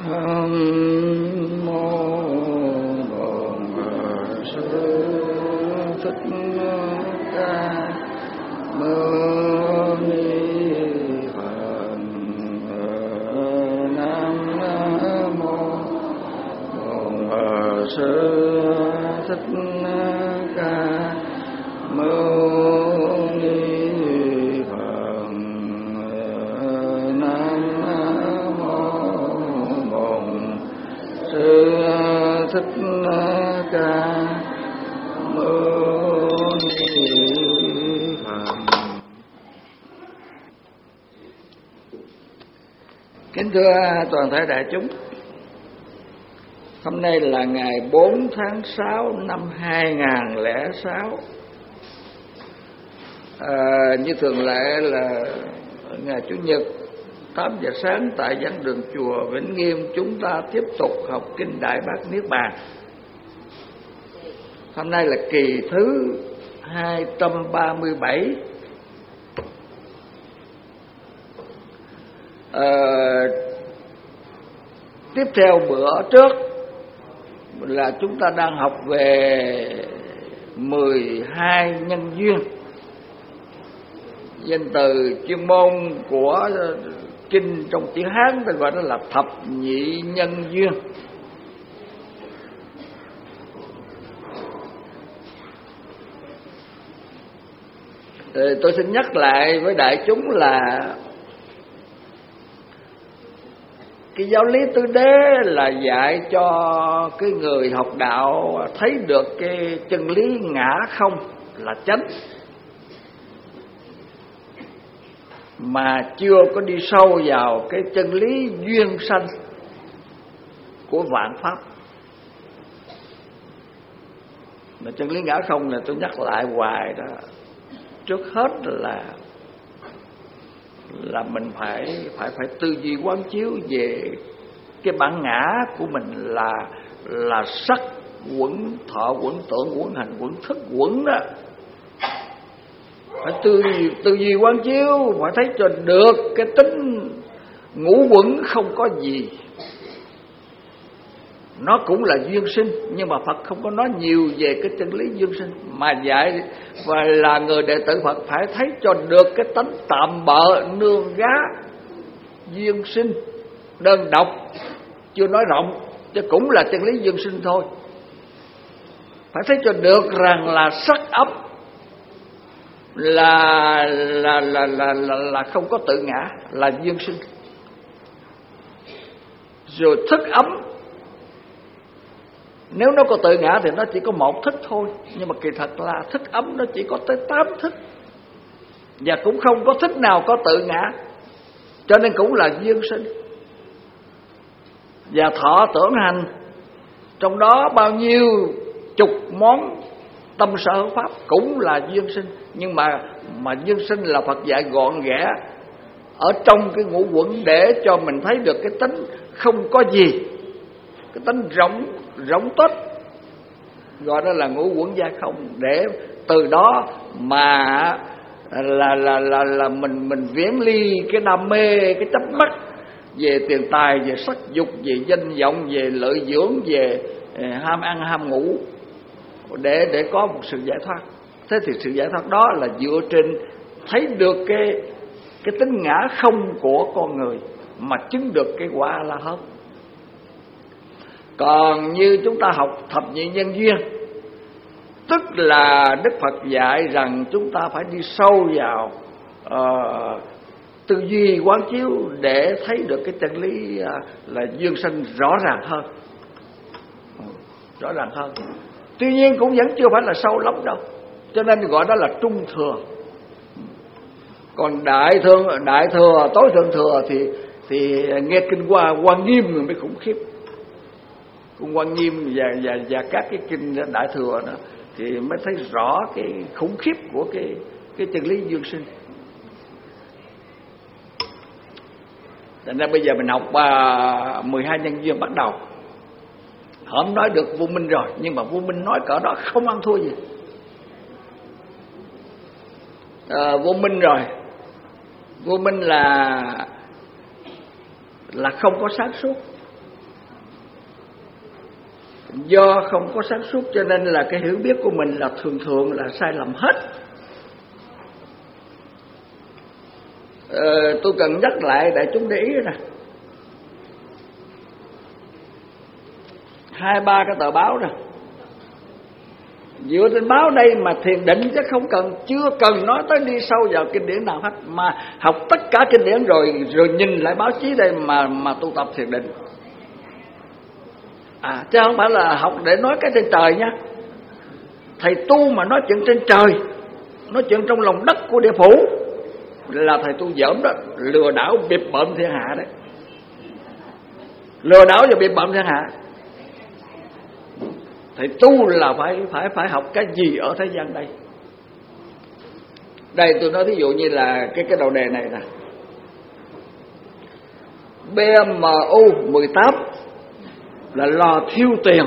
Kính thưa toàn thể đại chúng, hôm nay là ngày 4 tháng 6 năm 2006. Như thường lệ là ngày Chủ nhật 8 giờ sáng tại giảng đường chùa Vĩnh Nghiêm, chúng ta tiếp tục học kinh Đại Bát Niết Bàn. Hôm nay là kỳ thứ 237. Tiếp theo bữa trước là chúng ta đang học về 12 nhân duyên. Danh từ chuyên môn của kinh trong tiếng Hán ta gọi đó là thập nhị nhân duyên. Tôi xin nhắc lại với đại chúng là cái giáo lý tứ đế là dạy cho cái người học đạo thấy được cái chân lý ngã không là chánh, mà chưa có đi sâu vào cái chân lý duyên sanh của vạn pháp. Mà chân lý ngã không là tôi nhắc lại hoài đó. Trước hết là mình phải tư duy quán chiếu về cái bản ngã của mình là sắc quẩn, thọ quẩn, tưởng quẩn, hành quẩn, thức quẩn đó. Phải tư duy quán chiếu, phải thấy cho được cái tính ngũ quẩn không có gì. Nó cũng là duyên sinh, nhưng mà Phật không có nói nhiều về cái chân lý duyên sinh, mà dạy và là người đệ tử Phật phải thấy cho được cái tánh tạm bợ nương gá duyên sinh đơn độc, chưa nói rộng, chứ cũng là chân lý duyên sinh thôi. Phải thấy cho được rằng là sắc ấm là không có tự ngã, là duyên sinh. Rồi thức ấm, nếu nó có tự ngã thì nó chỉ có một thức thôi, nhưng mà kỳ thật là thức ấm nó chỉ có tới 8 thức, và cũng không có thức nào có tự ngã, cho nên cũng là duyên sinh. Và thọ tưởng hành, trong đó bao nhiêu chục món tâm sở pháp cũng là duyên sinh. Nhưng mà duyên sinh là Phật dạy gọn ghẽ ở trong cái ngũ quẩn để cho mình thấy được cái tính không có gì, cái tính rỗng tuếch, gọi đó là ngũ quẩn gia không, để từ đó mà là mình viễn ly cái đam mê, cái chấp mắc về tiền tài, về sắc dục, về danh vọng, về lợi dưỡng, về ham ăn ham ngủ, để có một sự giải thoát. Thế thì sự giải thoát đó là dựa trên thấy được cái tính ngã không của con người mà chứng được cái quả A La Hán. Còn như chúng ta học thập nhị nhân duyên, tức là Đức Phật dạy rằng chúng ta phải đi sâu vào tư duy quán chiếu để thấy được cái chân lý là duyên sinh rõ ràng hơn. Tuy nhiên cũng vẫn chưa phải là sâu lắm đâu, cho nên gọi đó là trung thừa. Còn đại thừa, tối thượng thừa thì nghe kinh Hoa Nghiêm người mới khủng khiếp. Kinh Hoa Nghiêm và các cái kinh đại thừa đó thì mới thấy rõ cái khủng khiếp của cái chân lý duyên sinh. Thành ra bây giờ mình học 12 nhân duyên bắt đầu. Không nói được vô minh rồi, nhưng mà vô minh nói cỡ đó không ăn thua gì. Vô minh rồi, vô minh là không có sáng suốt. Do không có sáng suốt cho nên là cái hiểu biết của mình là thường thường là sai lầm hết. Tôi cần nhắc lại đại chúng để ý nè, 2-3 cái tờ báo nè, dựa trên báo đây mà thiền định, chứ không cần, chưa cần nói tới đi sâu vào kinh điển nào hết, mà học tất cả kinh điển rồi nhìn lại báo chí đây mà tu tập thiền định. Chứ không phải là học để nói cái trên trời nha. Thầy tu mà nói chuyện trên trời, nói chuyện trong lòng đất của địa phủ là thầy tu giỡn đó, lừa đảo bịp bợm thiên hạ đấy, lừa đảo và bịp bợm thiên hạ. Thầy tu là phải học cái gì ở thế gian đây. Đây tôi nói thí dụ như là cái đầu đề này nè, BMU 18 là lò thiêu tiền.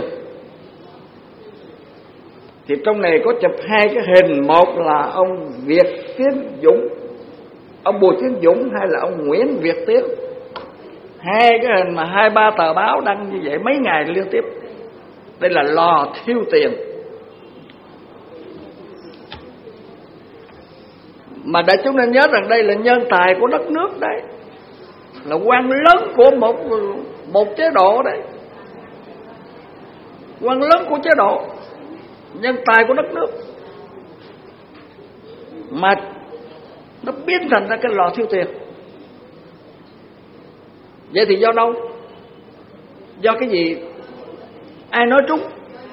Thì trong này có chụp 2 cái hình, một là ông Việt Tiến Dũng, ông Bùi Tiến Dũng, hay là ông Nguyễn Việt Tiến. 2 cái hình mà 2-3 tờ báo đăng như vậy mấy ngày liên tiếp. Đây là lò thiêu tiền. Mà đại chúng nên nhớ rằng đây là nhân tài của đất nước đấy, là quan lớn của một chế độ đấy, quan lớn của chế độ, nhân tài của đất nước, mà nó biến thành ra cái lò thiêu tiền. Vậy thì do đâu? Do cái gì? Ai nói trúng?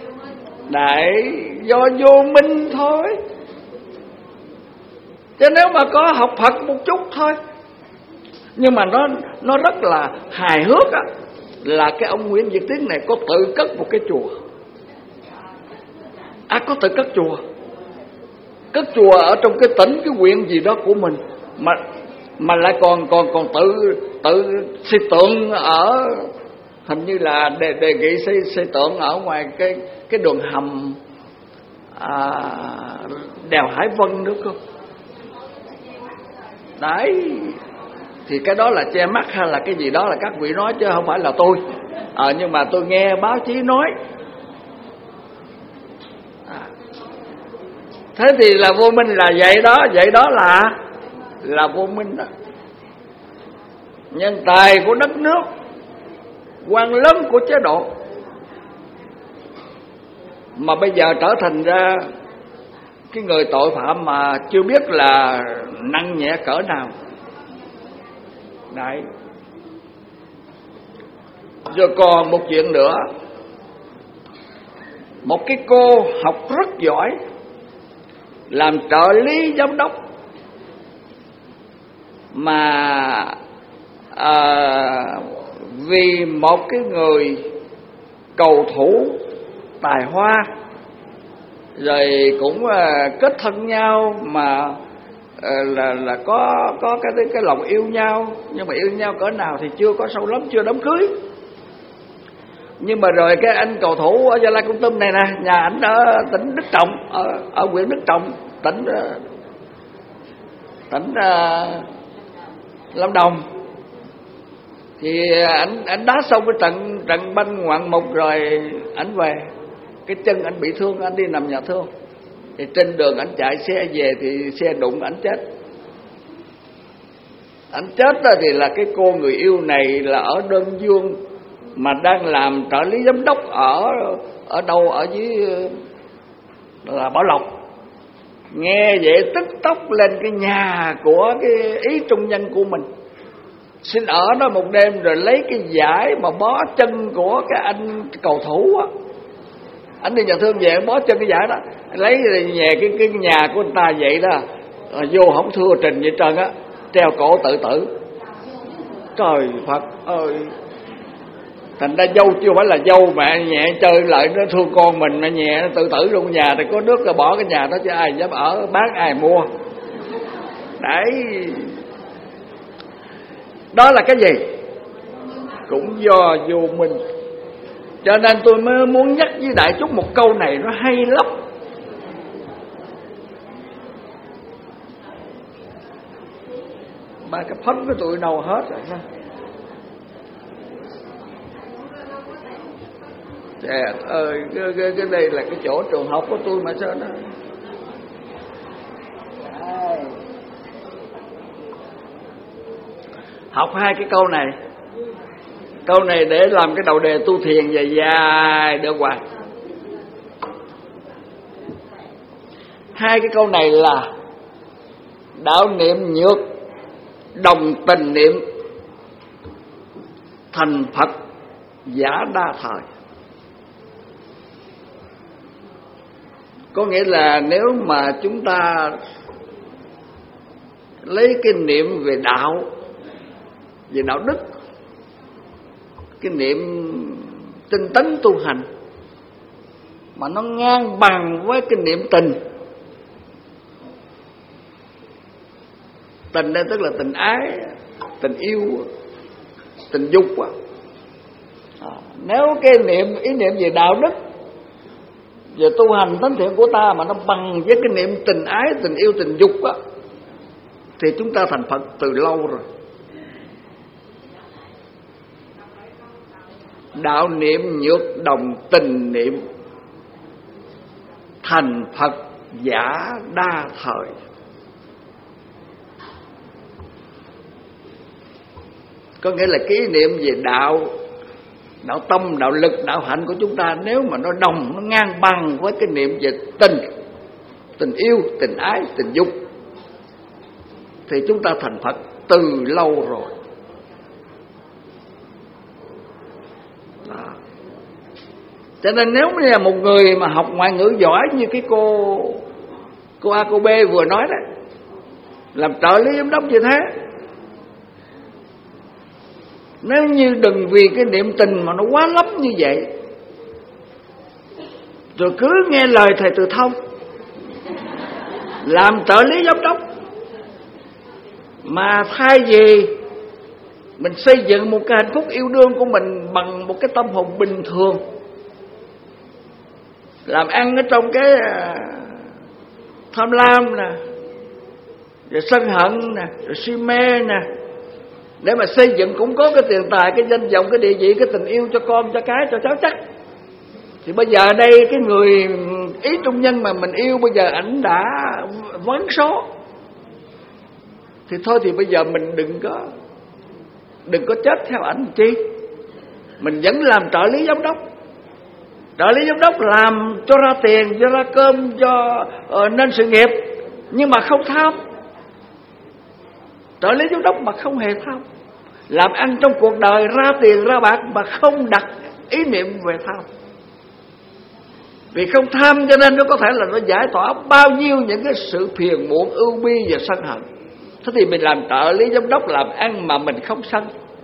Do vô minh thôi. Chứ nếu mà có học Phật một chút thôi. Nhưng mà nó rất là hài hước á, là cái ông Nguyễn Việt Tiến này có tự cất một cái chùa. Có tự cất chùa. Cất chùa ở trong cái tỉnh, cái huyện gì đó của mình, mà lại còn tự xây tượng ở, hình như là đề nghị xây tượng ở ngoài cái đường hầm đèo Hải Vân nữa cơ. Đấy, thì cái đó là che mắt hay là cái gì đó là các vị nói chứ không phải là tôi. Nhưng mà tôi nghe báo chí nói. Thế thì là vô minh là vậy đó là vô minh đó. Nhân tài của đất nước, quan lớn của chế độ, mà bây giờ trở thành ra cái người tội phạm mà chưa biết là nặng nhẹ cỡ nào. Đấy. Rồi còn một chuyện nữa, một cái cô học rất giỏi, làm trợ lý giám đốc, mà vì một cái người cầu thủ tài hoa, rồi cũng kết thân nhau, mà là có cái lòng yêu nhau, nhưng mà yêu nhau cỡ nào thì chưa có sâu lắm, chưa đám cưới. Nhưng mà rồi cái anh cầu thủ ở Gia Lai Kon Tum này nè, nhà ảnh ở tỉnh Đức Trọng, ở huyện Đức Trọng, tỉnh Lâm Đồng. Thì ảnh đá xong cái trận banh ngoạn mục rồi ảnh về, cái chân ảnh bị thương, ảnh đi nằm nhà thương. Thì trên đường ảnh chạy xe về thì xe đụng ảnh chết. Ảnh chết đó thì là cái cô người yêu này là ở Đơn Dương, mà đang làm trợ lý giám đốc ở đâu ở dưới là Bảo Lộc. Nghe vậy tức tốc lên cái nhà của cái ý trung nhân của mình, xin ở đó một đêm, rồi lấy cái vải mà bó chân của cái anh cầu thủ á, anh đi nhà thương về bó chân cái vải đó, lấy về cái nhà của người ta vậy đó, vô không thua trình vậy trơn á, treo cổ tự tử. Trời Phật ơi! Thành ra dâu chưa phải là dâu, mẹ nhẹ chơi lại nó thương con mình, mẹ nhẹ nó tự tử trong nhà thì có nước rồi bỏ cái nhà đó cho ai dám ở, bán ai mua. Đấy, đó là cái gì? Cũng do vô minh. Cho nên tôi mới muốn nhắc với đại chúng một câu này, nó hay lắm. Ba cái phấn của tụi đâu hết rồi ha. Trời ơi, cái đây là cái chỗ trường học của tôi mà sao đó. Học hai cái câu này. Câu này để làm cái đầu đề tu thiền dài dài được hoài. Hai cái câu này là đạo niệm nhược, đồng tình niệm, thành Phật giả đa thời. Có nghĩa là nếu mà chúng ta lấy cái niệm về đạo, về đạo đức, cái niệm tinh tấn tu hành mà nó ngang bằng với cái niệm tình. Tình đây tức là tình ái, tình yêu, tình dục. Nếu cái ý niệm về đạo đức, về tu hành thánh thiện của ta mà nó bằng với cái niệm tình ái, tình yêu, tình dục thì chúng ta thành Phật từ lâu rồi. Đạo niệm nhược, đồng tình niệm, thành Phật giả đa thời. Có nghĩa là cái ý niệm về đạo tâm, đạo lực, đạo hạnh của chúng ta, nếu mà nó đồng, nó ngang bằng với cái niệm về tình yêu, tình ái, tình dục thì chúng ta thành Phật từ lâu rồi. Đó. Cho nên nếu như là một người mà học ngoại ngữ giỏi như cái cô A cô B vừa nói đấy, làm trợ lý giám đốc như thế, nếu như đừng vì cái niệm tình mà nó quá lắm như vậy, rồi cứ nghe lời thầy Từ Thông làm trợ lý giám đốc, mà thay vì mình xây dựng một cái hạnh phúc yêu đương của mình bằng một cái tâm hồn bình thường, làm ăn ở trong cái tham lam nè, rồi sân hận nè, rồi si mê nè, để mà xây dựng cũng có cái tiền tài, cái danh vọng, cái địa vị, cái tình yêu cho con, cho cái, cho cháu chắc, thì bây giờ đây cái người ý trung nhân mà mình yêu bây giờ ảnh đã vấn số, thì thôi thì bây giờ mình đừng có chết theo ảnh chi. Mình vẫn làm trợ lý giám đốc. Trợ lý giám đốc làm cho ra tiền, cho ra cơm, cho nên sự nghiệp, nhưng mà không tham. Trợ lý giám đốc mà không hề tham, làm ăn trong cuộc đời ra tiền ra bạc mà không đặt ý niệm về tham. Vì không tham cho nên nó có thể là nó giải tỏa bao nhiêu những cái sự phiền muộn, ưu bi và sân hận. Thế thì mình làm trợ lý giám đốc làm ăn mà mình không sân,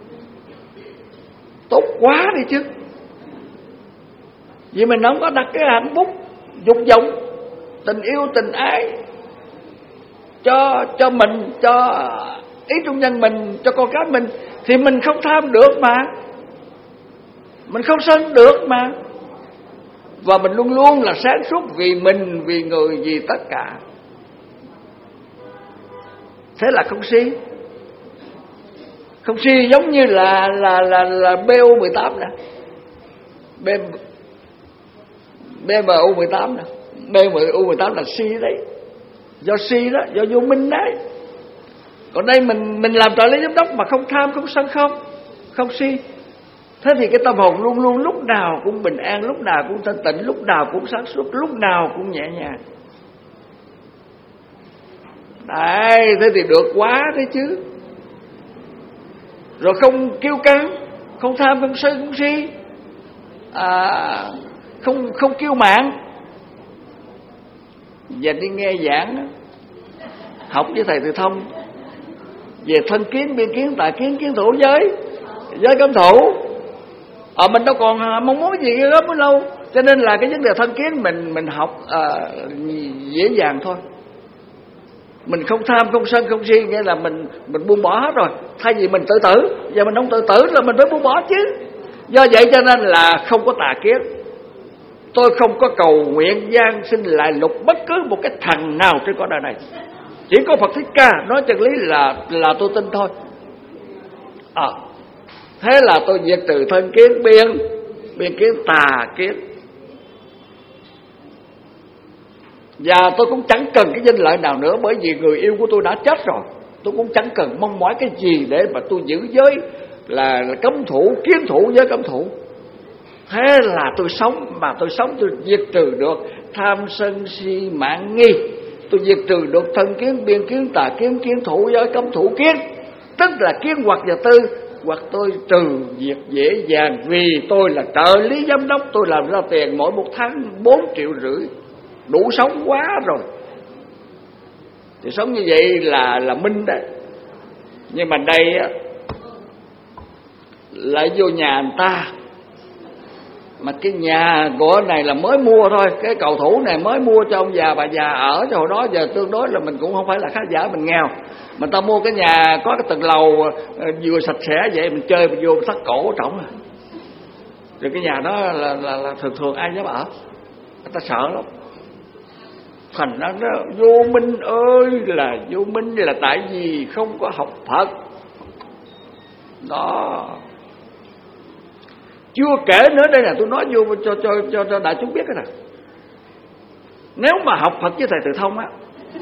tốt quá đi chứ. Vì mình không có đặt cái hạnh phúc, dục vọng, tình yêu, tình ái cho mình, cho ý trung nhân mình, cho con cái mình, thì mình không tham được mà, mình không sân được mà. Và mình luôn luôn là sáng suốt vì mình, vì người, vì tất cả. Thế là không si. Không si giống như là BU18 nè, BMU18 nè. BMU18 là si đấy, do si đó, do vô minh đấy. Còn đây mình làm trợ lý giám đốc mà không tham, không sân, không si. Thế thì cái tâm hồn luôn luôn lúc nào cũng bình an, lúc nào cũng thanh tịnh, lúc nào cũng sáng suốt, lúc nào cũng nhẹ nhàng. Đấy, thế thì được quá đấy chứ. Rồi không kiêu căng, không tham, không sân, không si, không kiêu mạn. Và đi nghe giảng, học với thầy Từ Thông về thân kiến, biên kiến, tà kiến, kiến thủ giới cấm thủ. Mình đâu còn mong muốn gì đó mới lâu. Cho nên là cái vấn đề thân kiến mình học dễ dàng thôi. Mình không tham, không sân, không si, nghĩa là mình buông bỏ hết rồi. Thay vì mình tự tử, giờ mình không tự tử là mình phải buông bỏ chứ. Do vậy cho nên là không có tà kiến. Tôi không có cầu nguyện gian sinh lại lục bất cứ một cái thằng nào trên cõi đời này. Chỉ có Phật Thích Ca nói chân lý là tôi tin thôi. Thế là tôi diệt trừ thân kiến biên, biên kiến tà kiến. Và tôi cũng chẳng cần cái danh lợi nào nữa, bởi vì người yêu của tôi đã chết rồi. Tôi cũng chẳng cần mong mỏi cái gì để mà tôi giữ giới là cấm thủ, kiến thủ với cấm thủ. Thế là tôi sống, mà tôi sống tôi diệt trừ được tham sân si mạn nghi, tôi diệt trừ được thân kiến, biên kiến, tà kiến, kiến thủ với cấm thủ kiến. Tức là kiến hoặc và tư, hoặc tôi trừ diệt dễ dàng, vì tôi là trợ lý giám đốc, tôi làm ra tiền mỗi một tháng 4,5 triệu, đủ sống quá rồi. Thì sống như vậy là minh đấy. Nhưng mà đây lại vô nhà người ta, mà cái nhà của này là mới mua thôi, cái cầu thủ này mới mua cho ông già bà già ở. Cho hồi đó giờ tương đối là mình cũng không phải là khá giả, mình nghèo, mà ta mua cái nhà có cái tầng lầu vừa sạch sẽ vậy, mình chơi mình vô thắt cổ trọng rồi cái nhà đó là thường ai dám ở, người ta sợ lắm. Thành ra nó vô minh ơi là vô minh, là tại vì không có học Phật đó. Chưa kể nữa, đây là tôi nói vô cho đại chúng biết cái này. Nếu mà học Phật với thầy Từ Thông á,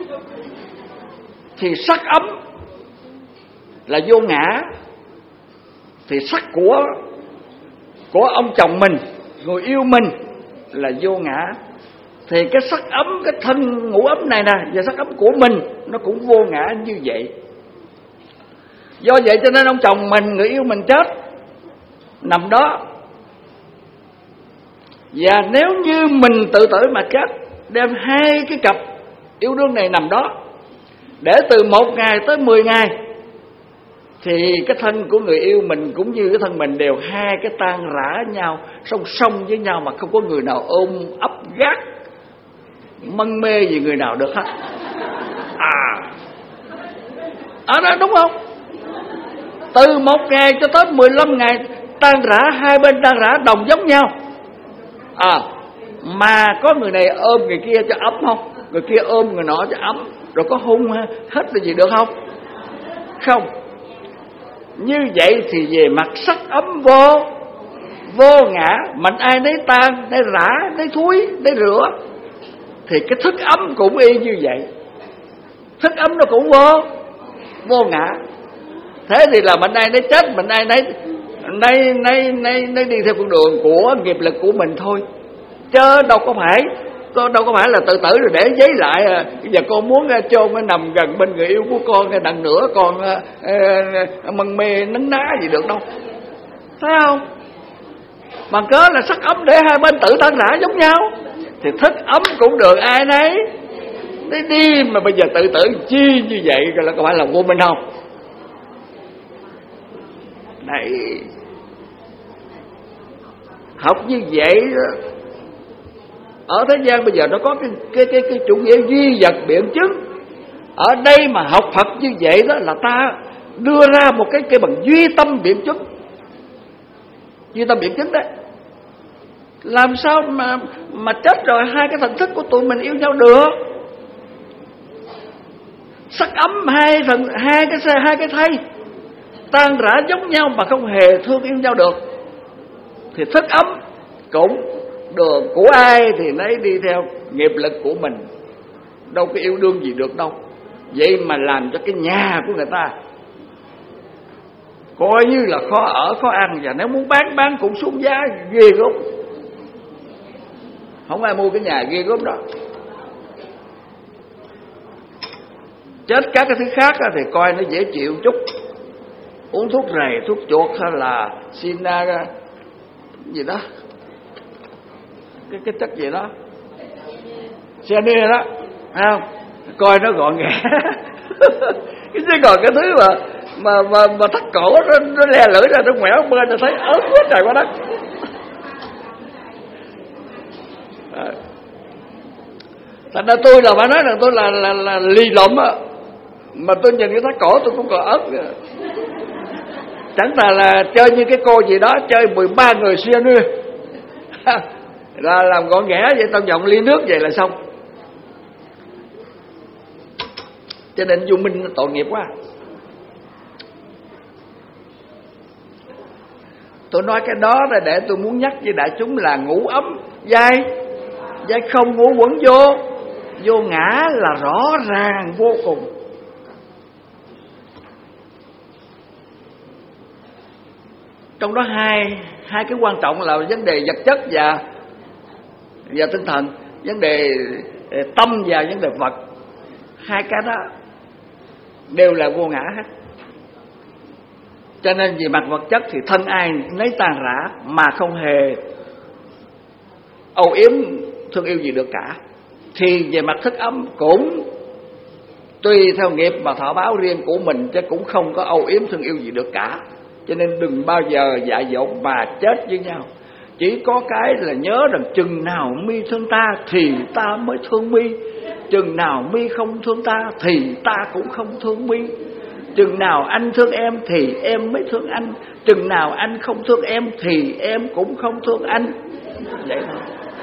thì sắc ấm là vô ngã, thì sắc của ông chồng mình, người yêu mình là vô ngã, thì cái sắc ấm, cái thân ngũ ấm này nè, và sắc ấm của mình nó cũng vô ngã như vậy. Do vậy cho nên ông chồng mình, người yêu mình chết nằm đó. Và nếu như mình tự tử mà chết, đem hai cái cặp yêu đương này nằm đó, để từ 1 ngày tới 10 ngày, thì cái thân của người yêu mình cũng như cái thân mình đều hai cái tan rã nhau, song song với nhau, mà không có người nào ôm ấp gác mân mê gì người nào được hết. Đó đúng không? Từ 1 ngày cho tới 15 ngày tan rã, hai bên tan rã đồng giống nhau. Mà có người này ôm người kia cho ấm không? Người kia ôm người nọ cho ấm, rồi có hung hết là gì được không? Không. Như vậy thì về mặt sắc ấm vô ngã, mạnh ai nấy tan, nấy rã, nấy thúi, nấy rửa, thì cái thức ấm cũng y như vậy. Thức ấm nó cũng vô ngã. Thế thì là mạnh ai nấy chết, mạnh ai nấy đi theo con đường của nghiệp lực của mình thôi, chứ đâu có phải là tự tử rồi để giấy lại. Bây giờ con muốn chôn nằm gần bên người yêu của con đằng nữa, con mân mê nấn ná gì được đâu, thấy không? Bằng cớ là sắc ấm để hai bên tự tan rã giống nhau, thì thức ấm cũng được ai nấy đi. Mà bây giờ tự tử chi như vậy là có phải là vô minh không? Đấy, học như vậy đó. Ở thế gian bây giờ nó có cái chủ nghĩa duy vật biện chứng. Ở đây mà học Phật như vậy đó là ta đưa ra một cái bằng duy tâm biện chứng. Duy tâm biện chứng đấy. Làm sao mà chết rồi hai cái thần thức của tụi mình yêu nhau được? Sắc ấm hai cái thây tan rã giống nhau mà không hề thương yêu nhau được, thì thức ấm cũng đường của ai thì nấy đi theo nghiệp lực của mình, đâu có yêu đương gì được đâu. Vậy mà làm cho cái nhà của người ta coi như là khó ở khó ăn, và nếu muốn bán cũng xuống giá ghê gớm, không ai mua cái nhà ghê gớm đó. Chết các cái thứ khác thì coi nó dễ chịu chút, uống thuốc rầy, thuốc chuột hay là sina gì đó, cái chất gì đó, cyanide đó, thấy không? Coi nó gọn ghẽ. Chứ còn cái thứ mà thắt cổ nó le lưỡi ra, nó ngoẻo bên, nó thấy ớn quá trời quá đất. Thành ra tôi là phải nói rằng tôi là lì lộm á, mà tôi nhìn cái thắt cổ tôi cũng còn ớn. Chẳng thà là chơi như cái cô gì đó chơi 13 người cyanide là làm gọn ghẽ vậy, tao dọn ly nước vậy là xong. Cho nên vô minh nó tội nghiệp quá. Tôi nói cái đó là để tôi muốn nhắc với đại chúng là ngũ ấm dai không, ngũ quẩn vô ngã là rõ ràng vô cùng. Trong đó hai cái quan trọng là vấn đề vật chất và tinh thần, vấn đề tâm và vấn đề vật. Hai cái đó đều là vô ngã hết. Cho nên về mặt vật chất thì thân ai nấy tan rã, mà không hề âu yếm thương yêu gì được cả. Thì về mặt thức ấm cũng tùy theo nghiệp mà thọ báo riêng của mình, chứ cũng không có âu yếm thương yêu gì được cả. Cho nên đừng bao giờ dại dột mà chết với nhau. Chỉ có cái là nhớ rằng chừng nào mi thương ta thì ta mới thương mi, chừng nào mi không thương ta thì ta cũng không thương mi, chừng nào anh thương em thì em mới thương anh, chừng nào anh không thương em thì em cũng không thương anh. Vậy thôi.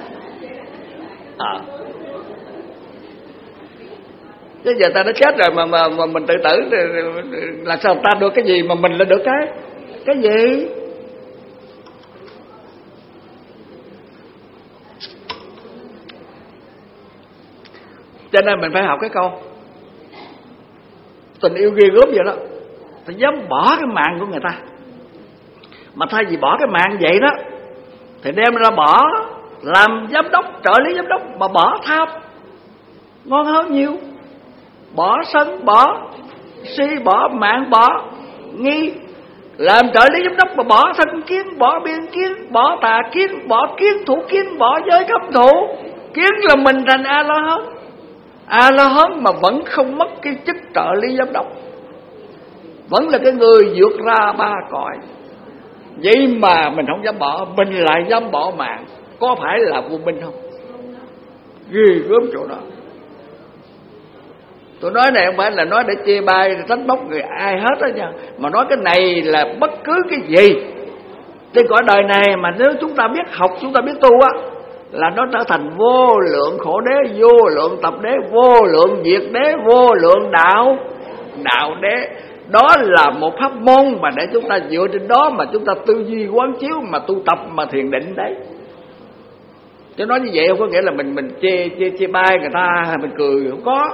Chứ giờ ta đã chết rồi mà mình tự tử là sao ta được cái gì mà mình là được cái gì? Cho nên mình phải học cái câu tình yêu ghê gớm vậy đó. Phải dám bỏ cái mạng của người ta. Mà thay vì bỏ cái mạng vậy đó thì đem ra bỏ làm giám đốc, trợ lý giám đốc, mà bỏ tham ngon hơn nhiều. Bỏ sân, bỏ si, bỏ mạng, bỏ nghi. Làm trợ lý giám đốc mà bỏ thân kiến, bỏ biên kiến, bỏ tà kiến, bỏ kiến thủ kiến, bỏ giới cấm thủ. Kiến là mình thành A-la-hán. A-la-hán mà vẫn không mất cái chức trợ lý giám đốc, vẫn là cái người vượt ra ba cõi. Vậy mà mình không dám bỏ, mình lại dám bỏ mạng. Có phải là vô minh không? Ghê gớm chỗ đó. Tôi nói này không phải là nói để chê bai, trách móc người ai hết đó nha. Mà nói cái này là bất cứ cái gì trên cõi đời này mà nếu chúng ta biết học, chúng ta biết tu á, là nó trở thành vô lượng khổ đế, vô lượng tập đế, vô lượng diệt đế, vô lượng đạo đế. Đó là một pháp môn mà để chúng ta dựa trên đó mà chúng ta tư duy quán chiếu, mà tu tập, mà thiền định đấy. Chứ nói như vậy không có nghĩa là mình chê bai người ta, mình cười, không có.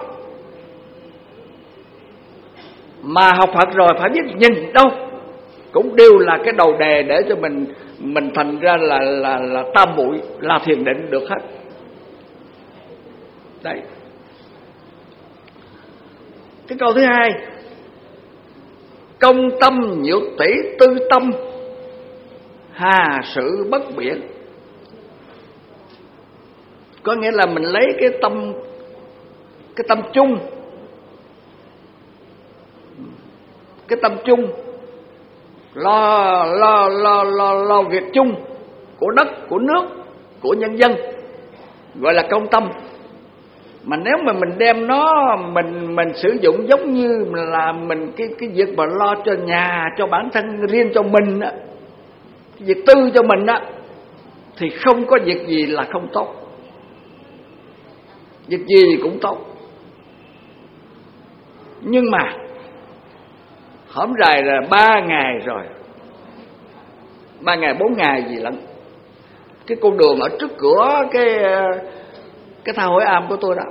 Mà học Phật rồi phải biết nhìn đâu cũng đều là cái đầu đề để cho mình thành ra là tam muội, là thiền định được hết. Đấy. Cái câu thứ hai, công tâm nhược tỷ tư tâm, hà sự bất biện. Có nghĩa là mình lấy cái tâm chung, cái tâm chung lo việc chung của đất, của nước, của nhân dân, gọi là công tâm. Mà nếu mà mình đem nó mình sử dụng giống như là mình cái việc mà lo cho nhà, cho bản thân riêng cho mình á, cái việc tư cho mình á, thì không có việc gì là không tốt. Việc gì cũng tốt. Nhưng mà hổm rày là 3 ngày rồi, 3 ngày 4 ngày gì lắm, cái con đường ở trước cửa cái tha Hội Am của tôi đó,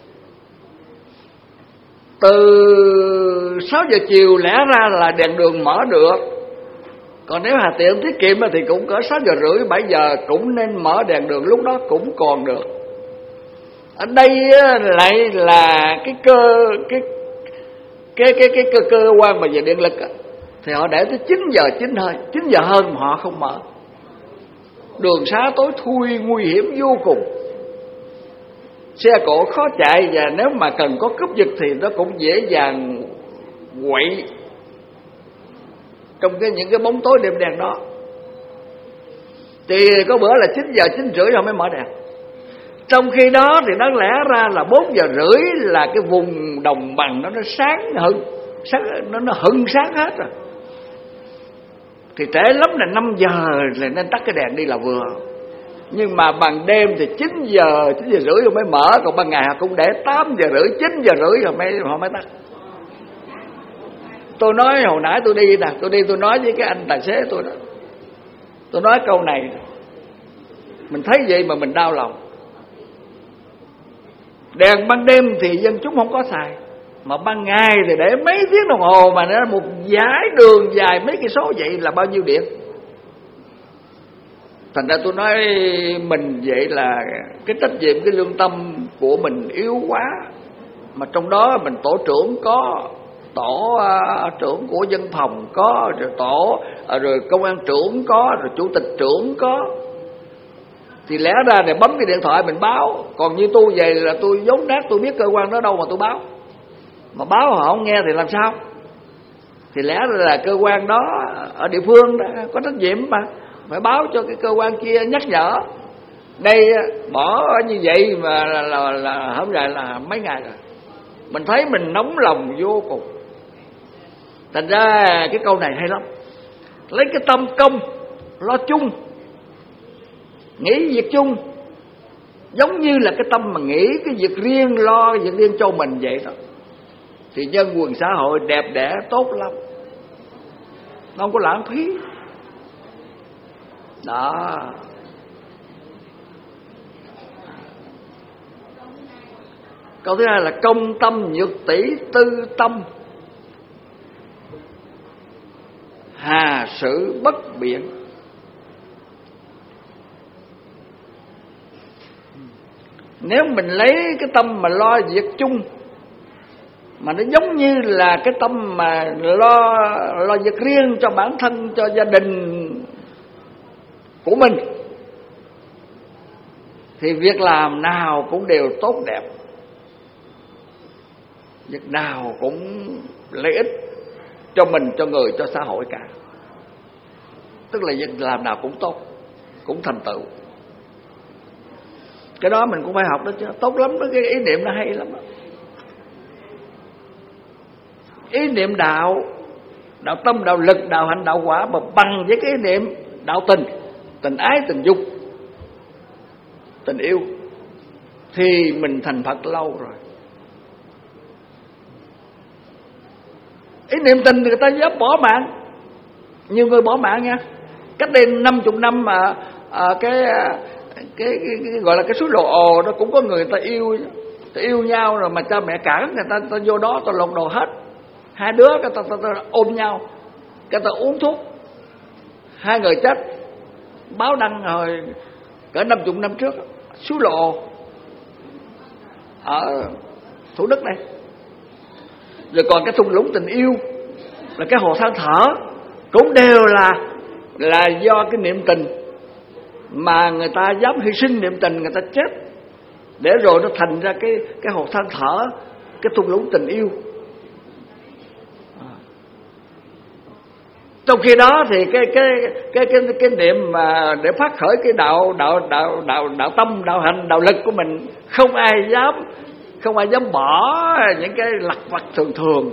từ 6 giờ chiều lẽ ra là đèn đường mở được. Còn nếu Hà Tiện tiết kiệm thì cũng cỡ 6 giờ rưỡi 7 giờ cũng nên mở đèn đường, lúc đó cũng còn được. Ở đây lại là cái cơ quan mà về điện lực thì họ để tới 9 giờ hơn mà họ không mở. Đường xá tối thui, nguy hiểm vô cùng, xe cộ khó chạy, và nếu mà cần có cướp giật thì nó cũng dễ dàng quậy trong những cái bóng tối đêm đen đó. Thì có bữa là 9 giờ 9 rưỡi họ mới mở đèn. Trong khi đó thì đáng lẽ ra là 4 giờ rưỡi là cái vùng đồng bằng nó sáng hừng, nó hừng sáng hết rồi. Thì trễ lắm là 5 giờ là nên tắt cái đèn đi là vừa. Nhưng mà ban đêm thì 9 giờ rưỡi rồi mới mở, còn ban ngày họ cũng để 8 giờ rưỡi, 9 giờ rưỡi rồi họ mới tắt. Tôi nói hồi nãy tôi đi tôi nói với cái anh tài xế tôi đó, Tôi nói câu này mình thấy vậy mà mình đau lòng. Đèn ban đêm thì dân chúng không có xài, mà ban ngày thì để mấy tiếng đồng hồ, mà nó một dải đường dài mấy cây số vậy là bao nhiêu điện. Thành ra tôi nói mình vậy là cái trách nhiệm, cái lương tâm của mình yếu quá. Mà trong đó mình tổ trưởng có, tổ trưởng của dân phòng có, rồi tổ rồi công an trưởng có, rồi chủ tịch trưởng có. Thì lẽ ra để bấm cái điện thoại mình báo. Còn như tôi vậy là tôi vốn nát, tôi biết cơ quan đó đâu mà tôi báo. Mà báo họ không nghe thì làm sao? Thì lẽ ra là cơ quan đó ở địa phương đã có trách nhiệm mà phải báo cho cái cơ quan kia nhắc nhở. Đây bỏ như vậy mà là hôm nay là mấy ngày rồi. Mình thấy mình nóng lòng vô cùng. Thành ra cái câu này hay lắm. Lấy cái tâm công lo chung, nghĩ việc chung, giống như là cái tâm mà nghĩ cái việc riêng, lo cái việc riêng cho mình vậy đó, thì nhân quyền xã hội đẹp đẽ tốt lắm, nó không có lãng phí đó. Câu thứ hai là công tâm nhược tỷ tư tâm, hà sự bất biện. Nếu mình lấy cái tâm mà lo việc chung, mà nó giống như là cái tâm mà lo việc riêng cho bản thân, cho gia đình của mình, thì việc làm nào cũng đều tốt đẹp, việc nào cũng lợi ích cho mình, cho người, cho xã hội cả. Tức là việc làm nào cũng tốt, cũng thành tựu. Cái đó mình cũng phải học đó chứ. Tốt lắm đó, cái ý niệm nó hay lắm đó. Ý niệm đạo, đạo tâm, đạo lực, đạo hành, đạo quả mà bằng với cái ý niệm đạo tình, tình ái, tình dục, tình yêu, thì mình thành Phật lâu rồi. Ý niệm tình thì người ta dám bỏ mạng, nhiều người bỏ mạng nha. Cách đây 50 năm mà cái gọi là cái suối Lồ Ồ đó, cũng có người ta yêu nhau rồi mà cha mẹ cản người ta vô đó ta lột đồ hết. Hai đứa cái ta ôm nhau, cái ta uống thuốc, hai người chết. Báo đăng hồi cỡ 50 năm trước, suối Lồ Ồ ở Thủ Đức này. Rồi còn cái thung lũng tình yêu là cái hồ than thở, cũng đều là do cái niệm tình mà người ta dám hy sinh niệm tình, người ta chết để rồi nó thành ra cái hồ than thở, cái thung lũng tình yêu. Trong khi đó thì cái niệm mà để phát khởi cái đạo tâm, đạo hành, đạo lực của mình, không ai dám bỏ những cái lặt vặt thường.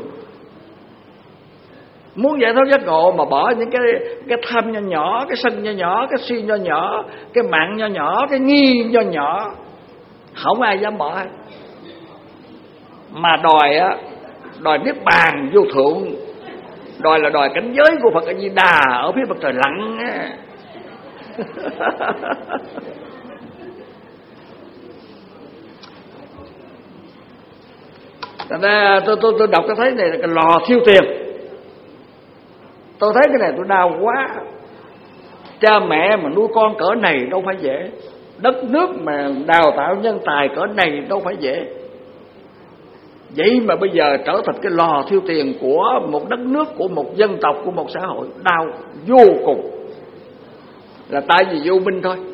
Muốn giải thoát giác ngộ mà bỏ những cái tham nho nhỏ, cái sân nho nhỏ, cái si nho nhỏ, cái mạng nho nhỏ, cái nghi nho nhỏ, không ai dám bỏ hết. Mà đòi niết bàn vô thượng, đòi cảnh giới của Phật A Di Đà ở phía mặt trời lặn. Thành ra tôi đọc cái thấy này là cái lò thiêu tiền. Tôi thấy cái này tôi đau quá. Cha mẹ mà nuôi con cỡ này đâu phải dễ, đất nước mà đào tạo nhân tài cỡ này đâu phải dễ. Vậy mà bây giờ trở thành cái lò thiêu tiền của một đất nước, của một dân tộc, của một xã hội, đau vô cùng. Là tại vì vô minh thôi.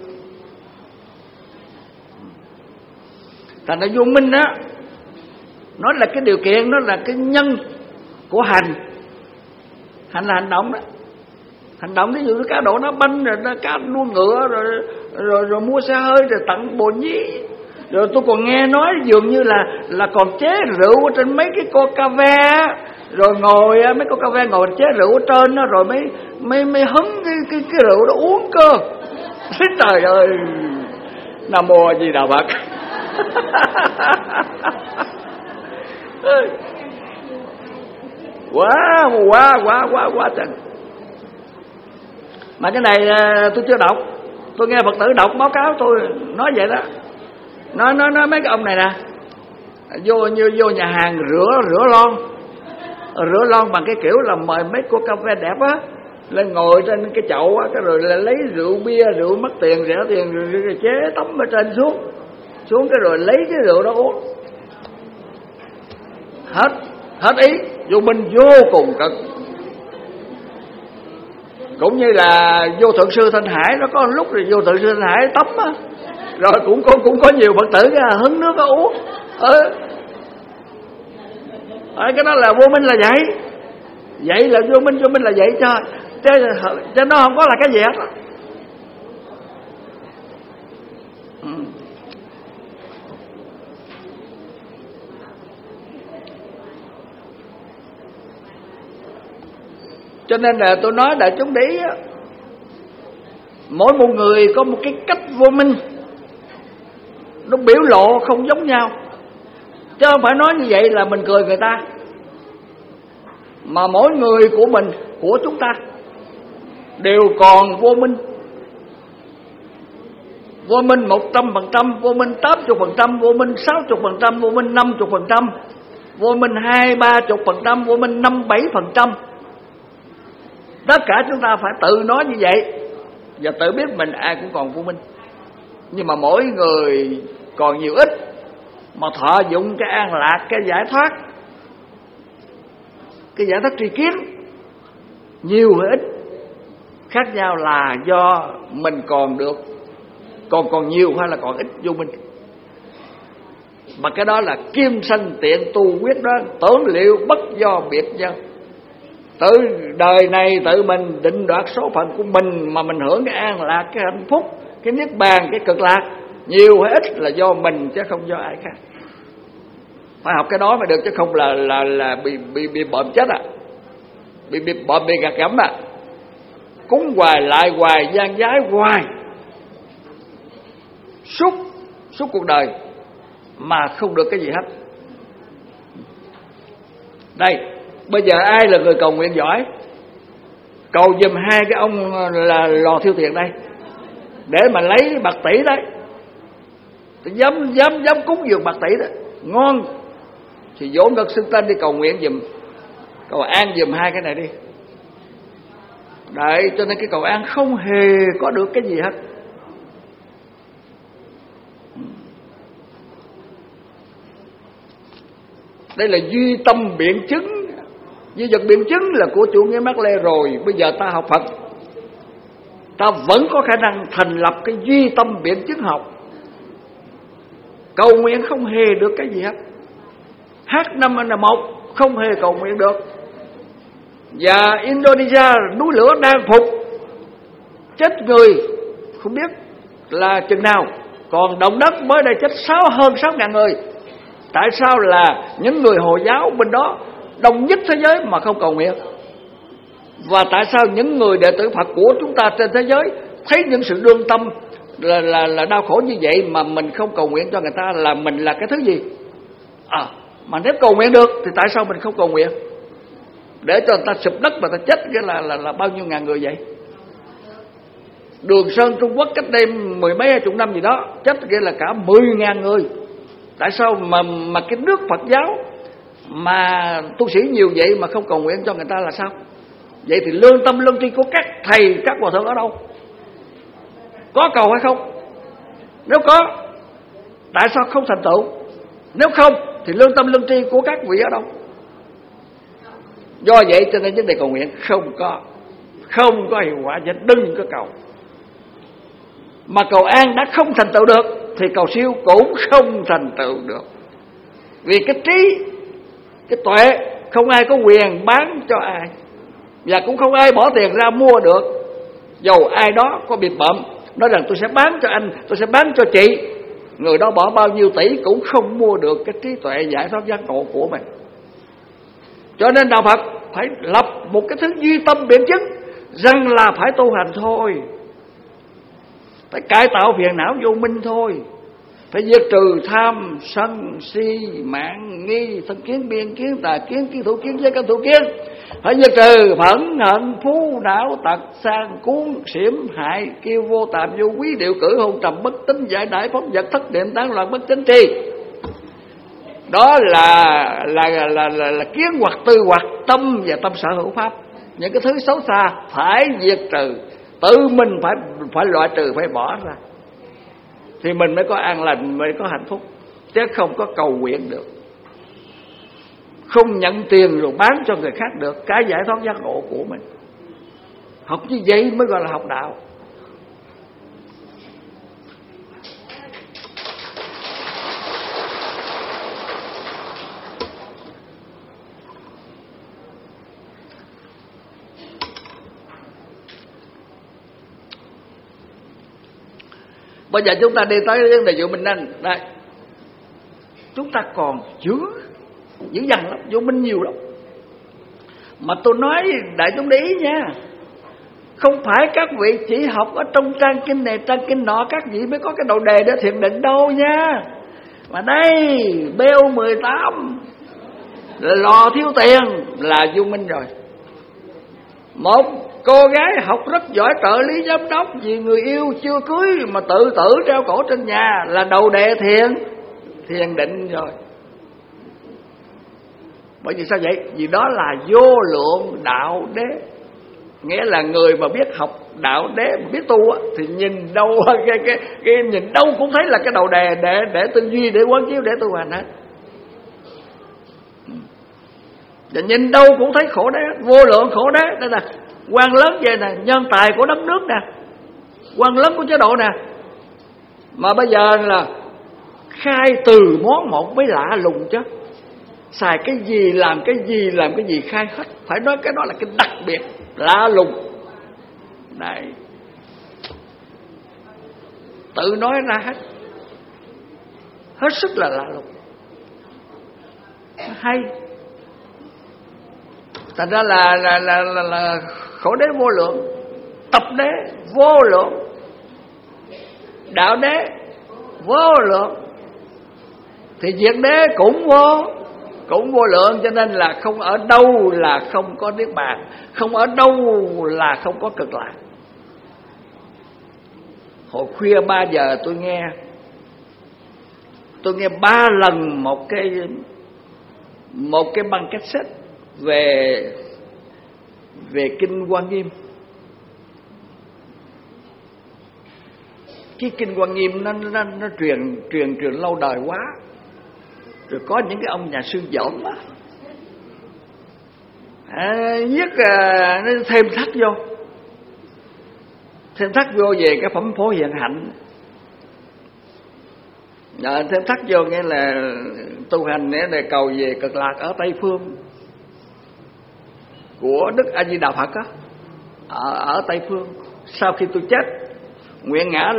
Thành ra vô minh á, nó là cái điều kiện, nó là cái nhân của hành. Hành là hành động đó. Hành động ví dụ như cá độ nó banh, rồi nó cá đua ngựa, rồi mua xe hơi, rồi tặng bồ nhí. Rồi tôi còn nghe nói dường như là còn chế rượu ở trên mấy cái coca ve, rồi ngồi mấy coca ve ngồi chế rượu ở trên đó, rồi mới hứng cái rượu đó uống cơ. Trời ơi, Nam Mô A Di Đà Phật. quá trời. Mà cái này tôi chưa đọc, tôi nghe Phật tử đọc báo cáo tôi nói vậy đó. Nói mấy cái ông này nè, vô nhà hàng rửa lon bằng cái kiểu là mời mấy cô cà phê đẹp á lên ngồi trên cái chậu á, cái rồi là lấy rượu bia, rượu mất tiền, rẻ tiền, rồi chế tắm ở trên xuống cái rồi lấy cái rượu đó uống. Hết ý, vô minh vô cùng cực. Cũng như là vô Thượng Sư Thanh Hải, nó có lúc rồi vô Thượng Sư Thanh Hải tắm á, rồi cũng có nhiều Phật tử hứng nước nó uống. Cái đó là vô minh là vậy. Vậy là vô minh là vậy cho nó không có là cái gì hết. Cho nên là tôi nói đại chúng để ý, mỗi một người có một cái cách vô minh, nó biểu lộ không giống nhau. Chứ không phải nói như vậy là mình cười người ta. Mà mỗi người của mình, của chúng ta đều còn vô minh. Vô minh 100%, vô minh 80%, vô minh 60%, vô minh 50%, vô minh 20-30%, vô minh 5-7%. Tất cả chúng ta phải tự nói như vậy và tự biết mình ai cũng còn vô minh. Nhưng mà mỗi người còn nhiều ít mà thọ dụng cái an lạc, cái giải thoát, cái giải thoát tri kiến nhiều hay ít khác nhau là do mình còn được, còn nhiều hay là còn ít vô minh. Mà cái đó là kim sanh tiện tu quyết đó, tổn liệu bất do biệt nhân. Tự đời này tự mình định đoạt số phận của mình mà mình hưởng cái an lạc, cái hạnh phúc, cái niết bàn, cái cực lạc nhiều hay ít là do mình chứ không do ai khác. Phải học cái đó mới được, chứ không là bị bợm chết bị gạt gẫm cúng hoài lại hoài, gian dái hoài suốt cuộc đời mà không được cái gì hết. Đây, bây giờ ai là người cầu nguyện giỏi? Cầu giùm hai cái ông là lò thiêu tiền đây, để mà lấy bạc tỷ đấy, dám cúng dường bạc tỷ đó, ngon thì vỗ ngực xưng tên đi cầu nguyện giùm, cầu an giùm hai cái này đi. Đấy, cho nên cái cầu an không hề có được cái gì hết. Đây là duy tâm biện chứng. Duy vật biện chứng là của chủ nghĩa Mác Lê rồi. Bây giờ ta học Phật, ta vẫn có khả năng thành lập cái duy tâm biện chứng học. Cầu nguyện không hề được cái gì hết. H5N1 không hề cầu nguyện được. Và Indonesia núi lửa đang phục, chết người không biết là chừng nào. Còn động đất mới đây chết hơn 6.000 người. Tại sao là những người Hồi giáo bên đó đông nhất thế giới mà không cầu nguyện? Và tại sao những người đệ tử Phật của chúng ta trên thế giới thấy những sự đương tâm là đau khổ như vậy mà mình không cầu nguyện cho người ta, là mình là cái thứ gì? Mà nếu cầu nguyện được thì tại sao mình không cầu nguyện? Để cho người ta sụp đất mà ta chết cái là bao nhiêu ngàn người vậy? Đường Sơn Trung Quốc cách đây 10 mấy 20 năm gì đó chết kia là cả 10.000 người. Tại sao mà cái nước Phật giáo mà tu sĩ nhiều vậy mà không cầu nguyện cho người ta là sao? Vậy thì lương tâm lương tri của các thầy các hòa thượng ở đâu? Có cầu hay không? Nếu có, tại sao không thành tựu? Nếu không thì lương tâm lương tri của các vị ở đâu? Do vậy cho nên vấn đề cầu nguyện không có hiệu quả, và đừng có cầu. Mà cầu an đã không thành tựu được thì cầu siêu cũng không thành tựu được. Vì cái trí, cái tuệ không ai có quyền bán cho ai, và cũng không ai bỏ tiền ra mua được. Dầu ai đó có biệt bợm nói rằng tôi sẽ bán cho anh, tôi sẽ bán cho chị, người đó bỏ bao nhiêu tỷ cũng không mua được cái trí tuệ giải thoát giác ngộ của mình. Cho nên đạo Phật phải lập một cái thứ duy tâm biện chứng rằng là phải tu hành thôi, phải cải tạo phiền não vô minh thôi. phải diệt trừ tham sân si mạn nghi thân kiến biên kiến tà kiến kiến thủ kiến với các thủ kiến. Phải diệt trừ phẫn hận phú não tật sang cuốn xiểm hại kiêu vô tạm vô quý điệu cử hôn trầm bất tín giải đãi phóng vật thất niệm tán loạn bất chính tri. Đó là kiến hoặc tư hoặc tâm và tâm sở hữu pháp. Những cái thứ xấu xa phải diệt trừ, tự mình phải loại trừ, phải bỏ ra, thì mình mới có an lành, mới có hạnh phúc, chứ không có cầu nguyện được, không nhận tiền rồi bán cho người khác được cái giải thoát giác ngộ của mình. Học như vậy mới gọi là học đạo. Bây giờ chúng ta đi tới vấn đề vô minh anh đây, chúng ta còn dữ dằn lắm, vô minh nhiều lắm. Mà tôi nói đại chúng để ý nha, không phải các vị chỉ học ở trong trang kinh này trang kinh nọ các vị mới có cái đầu đề để thiền định đâu nha. Mà đây BO18 lò thiếu tiền là vô minh rồi. Một cô gái học rất giỏi trợ lý giám đốc vì người yêu chưa cưới mà tự tử treo cổ trên nhà là đầu đề thiền định rồi. Bởi vì sao vậy? Vì đó là vô lượng đạo đế. Nghĩa là người mà biết học đạo đế, biết tu á, thì nhìn đâu cái nhìn đâu cũng thấy là cái đầu đề để tư duy, để quán chiếu, để tu hành hết. Và nhìn đâu cũng thấy khổ đế, vô lượng khổ đế. Đây là quan lớn vậy nè, nhân tài của đất nước nè, quan lớn của chế độ nè. Mà bây giờ là khai từ món một mới lạ lùng chứ. Xài cái gì làm cái gì khai hết. Phải nói cái đó là cái đặc biệt lạ lùng. Này, tự nói ra hết sức là lạ lùng, hay. Thành ra là khổ đế vô lượng, tập đế vô lượng, đạo đế vô lượng, thì diệt đế cũng vô lượng. Cho nên là không ở đâu là không có niết bàn, không ở đâu là không có cực lạc. Hồi khuya 3 giờ tôi nghe 3 lần một cái băng cassette về kinh Quan Nghiêm. Cái kinh Quan Nghiêm nó truyền lâu đời quá. Rồi có những cái ông nhà sư dỗm á, nó thêm thắt vô về cái phẩm phổ hiện hạnh. Thêm thắt vô nghĩa là tu hành để cầu về cực lạc ở Tây Phương của Đức A Di Đà Phật á, ở Tây Phương. Sau khi tôi chết, nguyện ngã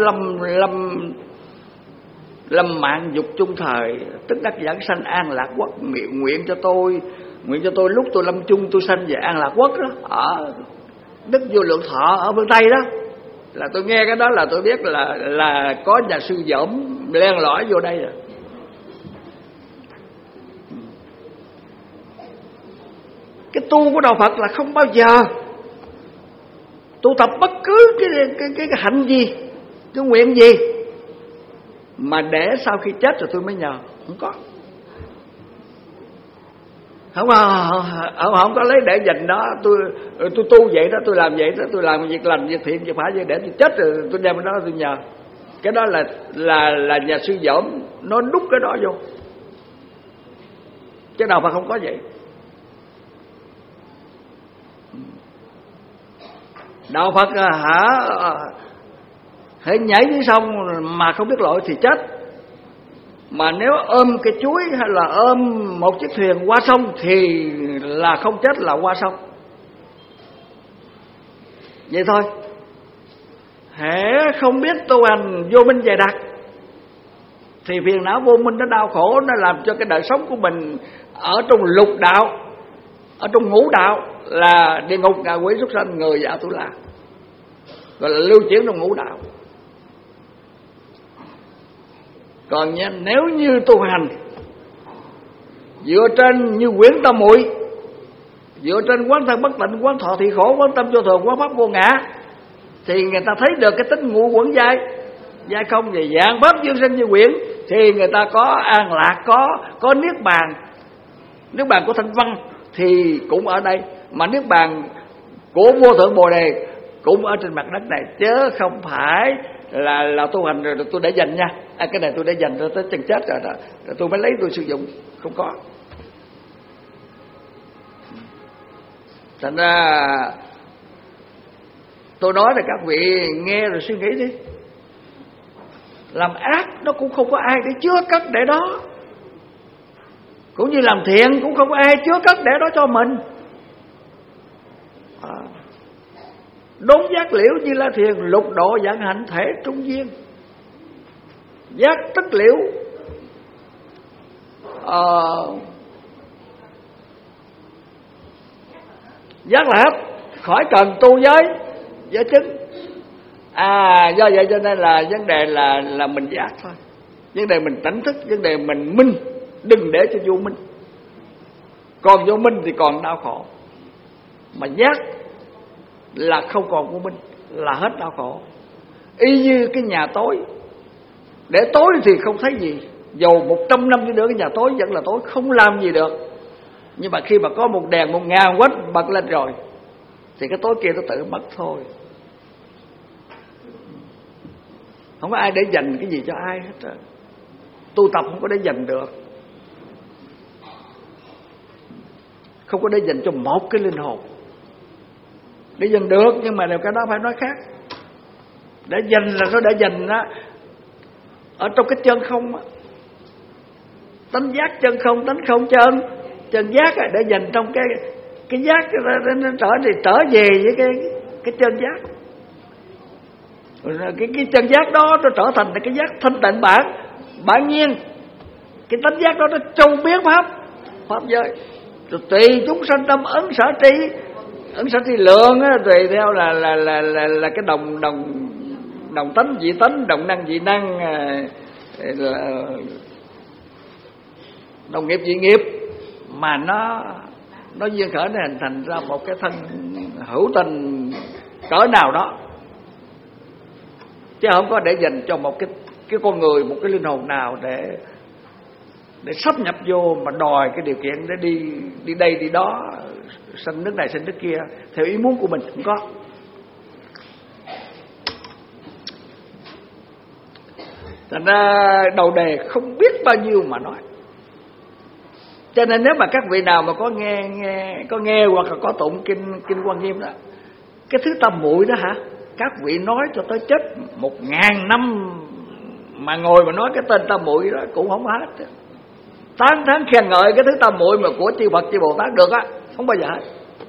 lâm mạng dục chung thời, tức đắc giảng sanh an lạc quốc. Nguyện cho tôi lúc tôi lâm chung tôi sanh về an lạc quốc đó, ở Đức Vô Lượng Thọ ở phương Tây đó. Là tôi nghe cái đó là tôi biết là có nhà sư dỗm len lỏi vô đây rồi. Cái tu của đạo Phật là không bao giờ tu tập bất cứ cái hạnh gì, cái nguyện gì mà để sau khi chết rồi tôi mới nhờ. Không có. Không có lấy để dành đó. Tôi tu vậy đó, tôi làm vậy đó, tôi làm việc lành việc thiện việc phải vậy để tôi chết rồi tôi đem cái đó tôi nhờ. Cái đó là nhà sư dỗm nó đúc cái đó vô. Chứ nào mà không có vậy. Đạo Phật hãy nhảy dưới sông mà không biết lội thì chết. Mà nếu ôm cái chuối hay là ôm một chiếc thuyền qua sông thì là không chết, là qua sông. Vậy thôi. Hễ không biết tu hành vô minh dày đặc thì phiền não vô minh nó đau khổ, nó làm cho cái đời sống của mình ở trong lục đạo, ở trong ngũ đạo là địa ngục, ngạ quỷ, súc sanh, người và tu la, gọi là lưu chuyển trong ngũ đạo. Còn nếu như tu hành dựa trên như Quyển Tam Muội, dựa trên quán thân bất tịnh, quán thọ thị khổ, quán tâm vô thường, quán pháp vô ngã, thì người ta thấy được cái tính ngũ uẩn giai không về dạng pháp dương sinh như Quyển, thì người ta có an lạc, có niết bàn. Niết bàn của Thanh Văn thì cũng ở đây, mà niết bàn của Vô Thượng Bồ Đề cũng ở trên mặt đất này, chứ không phải là tu hành rồi tôi để dành nha. Cái này tôi để dành rồi tới chân chết rồi đó, rồi tôi mới lấy tôi sử dụng, không có. Thành ra tôi nói là các vị nghe rồi suy nghĩ đi. Làm ác nó cũng không có ai để chứa cất để đó, cũng như làm thiện cũng không có ai chứa cất để đó cho mình. Đốn giác liễu Như Lai Thiền, lục độ vạn hạnh thể trung duyên. Giác tức liễu giác là hết, khỏi cần tu giới chứng. Do vậy cho nên là vấn đề là mình giác thôi. Vấn đề mình tỉnh thức, vấn đề mình minh, đừng để cho vô minh. Còn vô minh thì còn đau khổ, mà giác là không còn vô minh là hết đau khổ. Y như cái nhà tối, để tối thì không thấy gì, dầu 100 năm đi nữa cái nhà tối vẫn là tối, không làm gì được. Nhưng mà khi mà có một đèn 1000 watt bật lên rồi thì cái tối kia nó tự mất thôi. Không có ai để dành cái gì cho ai hết trơn. Tu tập không có để dành được, không có để dành cho một cái linh hồn. Để dành được, nhưng mà cái đó phải nói khác. Để dành là nó để dành đó ở trong cái chân không á, tánh giác chân không, tánh không chân giác để dành trong cái giác nó trở về với cái chân giác. Cái chân giác đó nó trở thành cái giác thanh tịnh bản nhiên. Cái tánh giác đó nó châu biến pháp giới, rồi tùy chúng sanh tâm ấn sở tri lượng á, tùy theo là cái đồng tánh dị tánh, đồng năng dị năng, đồng nghiệp dị nghiệp, mà nó duyên khởi nó hình thành ra một cái thân hữu tình cỡ nào đó, chứ không có để dành cho một cái con người, một cái linh hồn nào để sắp nhập vô mà đòi cái điều kiện để đi đây đi đó, sanh nước này sanh nước kia theo ý muốn của mình, không có. Thành ra đầu đề không biết bao nhiêu mà nói. Cho nên nếu mà các vị nào mà có nghe hoặc là có tụng kinh Quan Nghiêm đó, cái thứ tam muội đó hả, các vị nói cho tới chết 1000 năm mà ngồi mà nói cái tên tam muội đó cũng không hết. Tán thán khen ngợi cái thứ tam muội mà của chư Phật chư Bồ Tát được á, không bao giờ hết.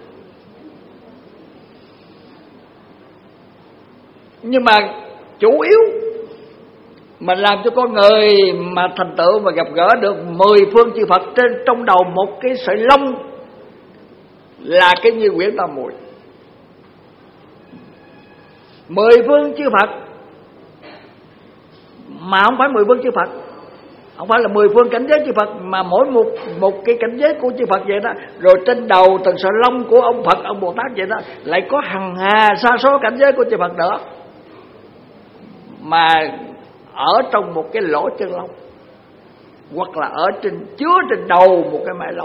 Nhưng mà chủ yếu mà làm cho con người mà thành tựu mà gặp gỡ được 10 phương chư Phật trên trong đầu một cái sợi lông là cái Như Quyển Tam Muội. 10 phương chư Phật mà không phải 10 phương chư Phật, không phải là 10 phương cảnh giới chư Phật, mà mỗi một cái cảnh giới của chư Phật vậy đó. Rồi trên đầu từng sợi lông của ông Phật, ông Bồ Tát vậy đó, lại có hằng hà sa số cảnh giới của chư Phật nữa, mà ở trong một cái lỗ chân lông, hoặc là ở chứa trên đầu một cái mái lông.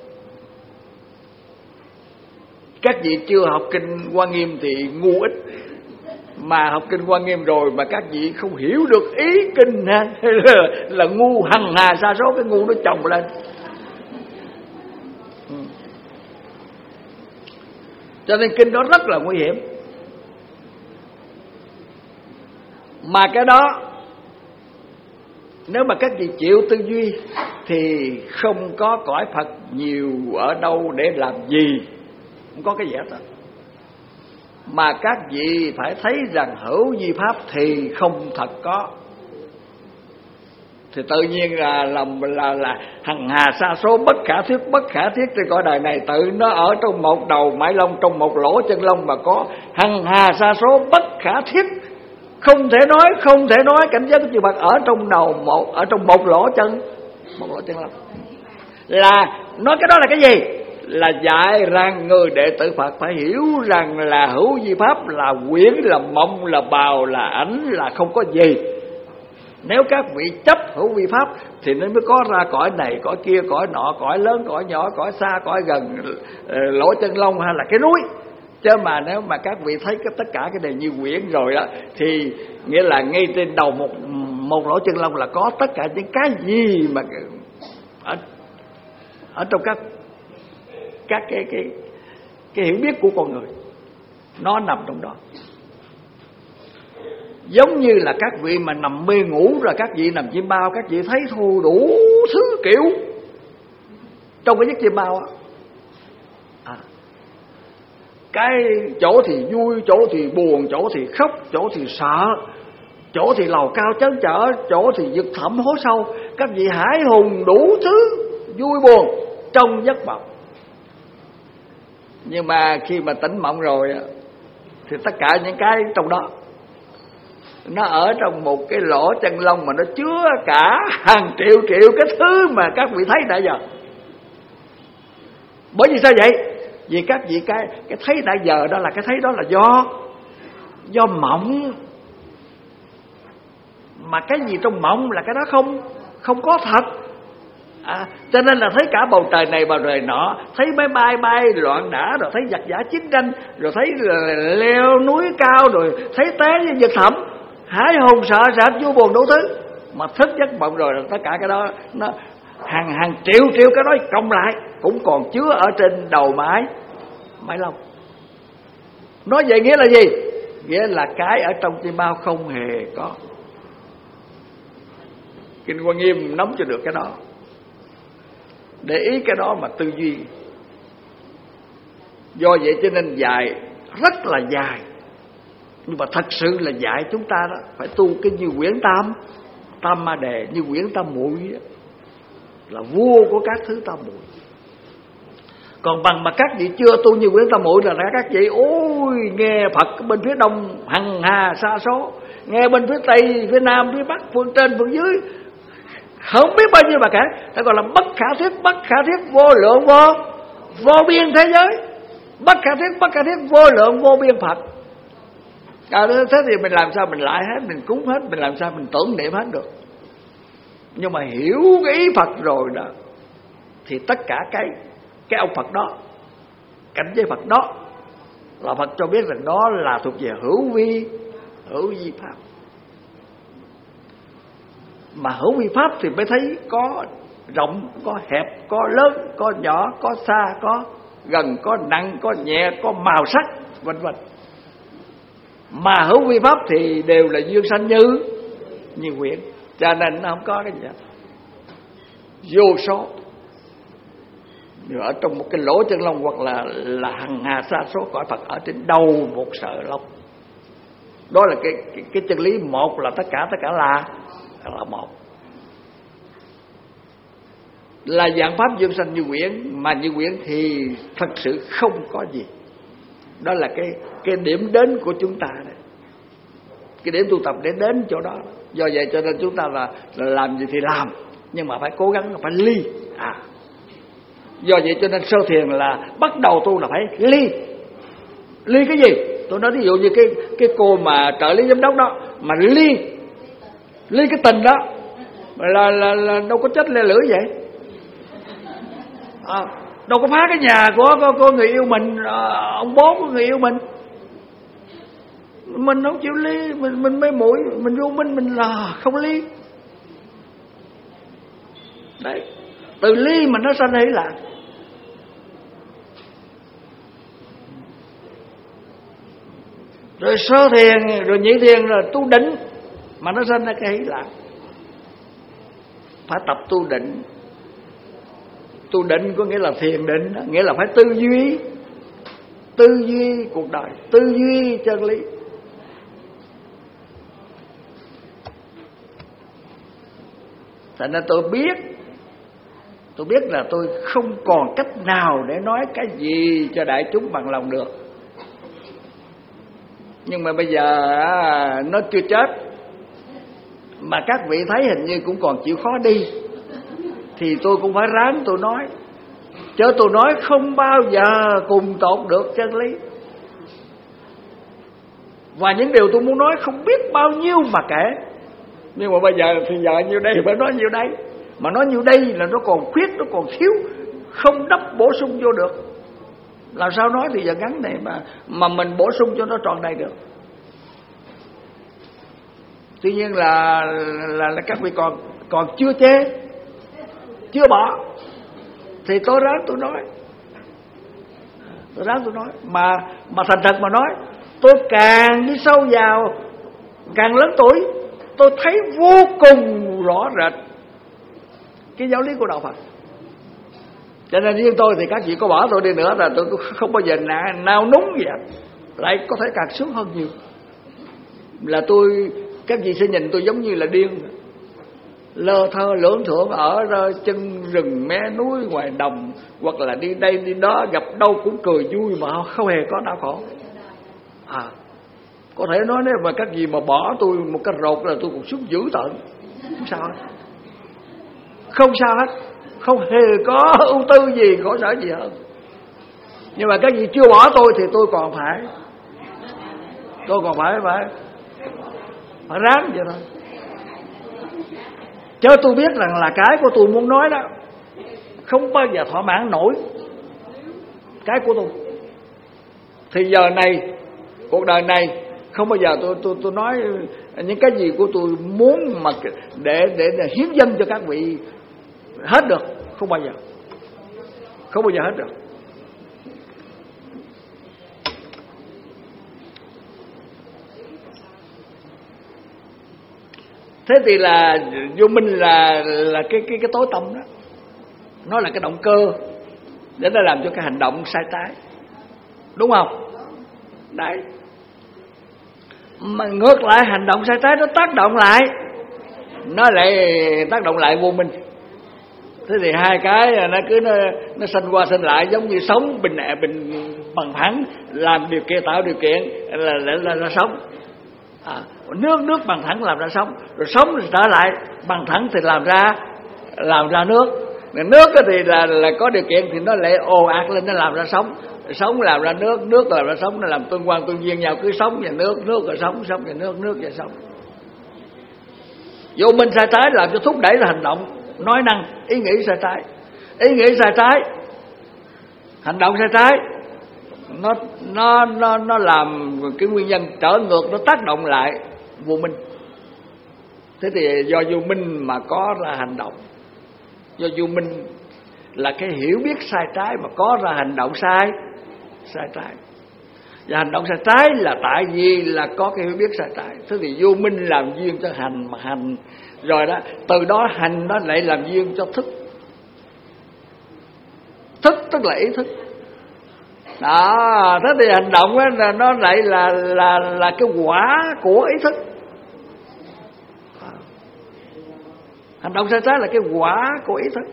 Các vị chưa học kinh Quan Nghiêm thì ngu ít, mà học kinh Quan Nghiêm rồi mà các vị không hiểu được ý kinh ha, là ngu hằng hà sa số, cái ngu nó chồng lên. Cho nên kinh đó rất là nguy hiểm. Mà cái đó nếu mà các vị chịu tư duy thì không có cõi Phật nhiều ở đâu để làm gì, không có cái gì hết đó. Mà các vị phải thấy rằng hữu vi pháp thì không thật có, thì tự nhiên là hằng hà sa số bất khả thiết trên cõi đời này, tự nó ở trong một đầu mái lông, trong một lỗ chân lông mà có hằng hà sa số bất khả thiết Không thể nói cảnh giới của chư Phật ở trong một lỗ chân lông. Là nói cái đó là cái gì? Là dạy rằng người đệ tử Phật phải hiểu rằng là hữu vi pháp là quyển, là mộng, là bào, là ảnh, là không có gì. Nếu các vị chấp hữu vi pháp thì nó mới có ra cõi này, cõi kia, cõi nọ, cõi lớn, cõi nhỏ, cõi xa, cõi gần, lỗ chân lông hay là cái núi. Chứ mà nếu mà các vị thấy tất cả cái này như quyển rồi đó, thì nghĩa là ngay trên đầu một lỗ chân lông là có tất cả những cái gì mà ở trong các cái hiểu biết của con người, nó nằm trong đó. Giống như là các vị mà nằm mê ngủ rồi các vị nằm chim bao, các vị thấy thu đủ thứ kiểu trong cái giấc chim bao á. Cái chỗ thì vui, chỗ thì buồn, chỗ thì khóc, chỗ thì sợ, chỗ thì lầu cao chấn trở, chỗ thì vực thẳm hố sâu. Các vị hải hùng đủ thứ vui buồn trong giấc mộng. Nhưng mà khi mà tỉnh mộng rồi thì tất cả những cái trong đó nó ở trong một cái lỗ chân lông mà nó chứa cả hàng triệu cái thứ mà các vị thấy nãy giờ. Bởi vì sao vậy? Vì các vị cái thấy nãy giờ đó là cái thấy đó là do mộng. Mà cái gì trong mộng là cái đó không có thật. Cho nên là thấy cả bầu trời này bầu trời nọ, thấy máy bay loạn đả, rồi thấy giặc giả chiến tranh, rồi thấy leo núi cao, rồi thấy té như vực thẳm, hãi hùng sợ sệt vô buồn đủ thứ. Mà thức giấc mộng rồi là tất cả cái đó nó hàng triệu cái đó cộng lại cũng còn chứa ở trên đầu mái lông. Nói vậy nghĩa là gì? Nghĩa là cái ở trong chim bao không hề có. Kinh Quan Nghiêm nắm cho được cái đó, để ý cái đó mà tư duy. Do vậy cho nên dài, rất là dài. Nhưng mà thật sự là dạy chúng ta đó phải tu cái như quyển tam ma đề, như quyển tam muội, là vua của các thứ tam muội. Còn bằng mà các vị chưa tu như quyển tam muội là các vị ôi nghe Phật bên phía đông hằng hà sa số, nghe bên phía tây, phía nam, phía bắc, phương trên, phương dưới, không biết bao nhiêu mà cả. Ta gọi là bất khả thiết vô lượng vô biên thế giới. Bất khả thiết vô lượng vô biên Phật. Thế thì mình làm sao mình lại hết, mình cúng hết, mình làm sao mình tưởng niệm hết được. Nhưng mà hiểu cái ý Phật rồi đó thì tất cả cái ông Phật đó, cảnh giới Phật đó là Phật cho biết rằng đó là thuộc về hữu vi pháp. Mà hữu vi pháp thì mới thấy có rộng, có hẹp, có lớn, có nhỏ, có xa, có gần, có nặng, có nhẹ, có màu sắc, vân vân. Mà hữu vi pháp thì đều là dương sanh như quyển, cho nên nó không có cái gì hết. Vô số ở trong một cái lỗ chân lông, hoặc là hằng hà sa số cõi Phật ở trên đầu một sợi lông. Đó là cái chân lý một, là tất cả là một. Là dạng pháp dương sanh như quyển, mà như quyển thì thật sự không có gì. Đó là cái điểm đến của chúng ta đấy. Cái điểm tu tập để đến chỗ đó. Do vậy cho nên chúng ta là làm gì thì làm, nhưng mà phải cố gắng là phải ly. Do vậy cho nên sơ thiền là bắt đầu tu là phải ly cái gì? Tôi nói ví dụ như cái cô mà trợ lý giám đốc đó, mà ly cái tình đó là đâu có chết le lưỡi vậy. Đâu có phá cái nhà của người yêu mình, ông bố của người yêu mình không chịu ly, mình mê muội, mình vô minh, mình là không ly. Đấy, từ ly mà nó sanh hỷ lạc. Rồi sơ thiền, rồi nhị thiền, rồi tu định mà nó sanh ra cái hỷ lạc. Phải tập tu định. Tu định có nghĩa là thiền định, nghĩa là phải tư duy cuộc đời, tư duy chân lý. Thành ra tôi biết là tôi không còn cách nào để nói cái gì cho đại chúng bằng lòng được. Nhưng mà bây giờ nó chưa chết, mà các vị thấy hình như cũng còn chịu khó đi, thì tôi cũng phải ráng tôi nói. Chứ tôi nói không bao giờ cùng tột được chân lý. Và những điều tôi muốn nói không biết bao nhiêu mà kể. Nhưng mà bây giờ thì giờ nhiêu đây phải nói nhiêu đây. Mà nói nhiêu đây là nó còn khuyết, nó còn thiếu, không đắp bổ sung vô được. Làm sao nói thì giờ ngắn này mà mình bổ sung cho nó tròn đầy được. Tuy nhiên là các vị còn chưa chê, chưa bỏ, thì tôi ráng tôi nói. Mà thành thật mà nói, tôi càng đi sâu vào, càng lớn tuổi, tôi thấy vô cùng rõ rệt cái giáo lý của đạo Phật. Cho nên riêng tôi thì các vị có bỏ tôi đi nữa là tôi không bao giờ nào núng vậy, lại có thể càng sướng hơn nhiều. Là các vị sẽ nhìn tôi giống như là điên, lơ thơ lưỡng thưởng ở chân rừng mé núi ngoài đồng, hoặc là đi đây đi đó, gặp đâu cũng cười vui mà không hề có đau khổ. Có thể nói nếu mà các vị mà bỏ tôi một cái rột là tôi cũng xuống dữ tợn, không sao hết, không sao hết, không hề có ưu tư gì, khổ sở gì hơn. Nhưng mà các vị chưa bỏ tôi thì tôi còn phải ráng vậy thôi. Chứ tôi biết rằng là cái của tôi muốn nói đó không bao giờ thỏa mãn nổi cái của tôi. Thì giờ này, cuộc đời này, không bao giờ tôi nói những cái gì của tôi muốn mà để hiến dâng cho các vị hết được. Không bao giờ hết được. Thế thì là vô minh là cái tối tâm đó, nó là cái động cơ để nó làm cho cái hành động sai trái, đúng không? Đấy. Mà ngược lại hành động sai trái nó tác động lại, nó lại tác động lại vô minh. Thế thì hai cái nó sanh qua sanh lại, giống như sống bình bằng thẳng, làm điều kiện, tạo điều kiện là sống. Nước bằng thẳng làm ra sống, rồi sống rồi trở lại bằng thẳng thì làm ra nước. Nước thì là có điều kiện thì nó lại ồ ạt lên, nó làm ra sống làm ra nước làm ra sống, nó làm tương quan tương duyên nhau, cứ sống và nước rồi sống và nước và sống. Vô minh sai trái làm cho thúc đẩy là hành động, nói năng, ý nghĩ sai trái, hành động sai trái, nó làm cái nguyên nhân trở ngược, nó tác động lại vô minh. Thế thì do vô minh mà có ra hành động, do vô minh là cái hiểu biết sai trái mà có ra hành động sai trái. Và hành động sai trái là tại vì là có cái hiểu biết sai trái. Thế thì vô minh làm duyên cho hành, mà hành rồi đó, từ đó hành nó lại làm duyên cho thức. Thức tức là ý thức. Đó, thế thì hành động là nó lại là cái quả của ý thức. Hành động sai trái là cái quả của ý thức.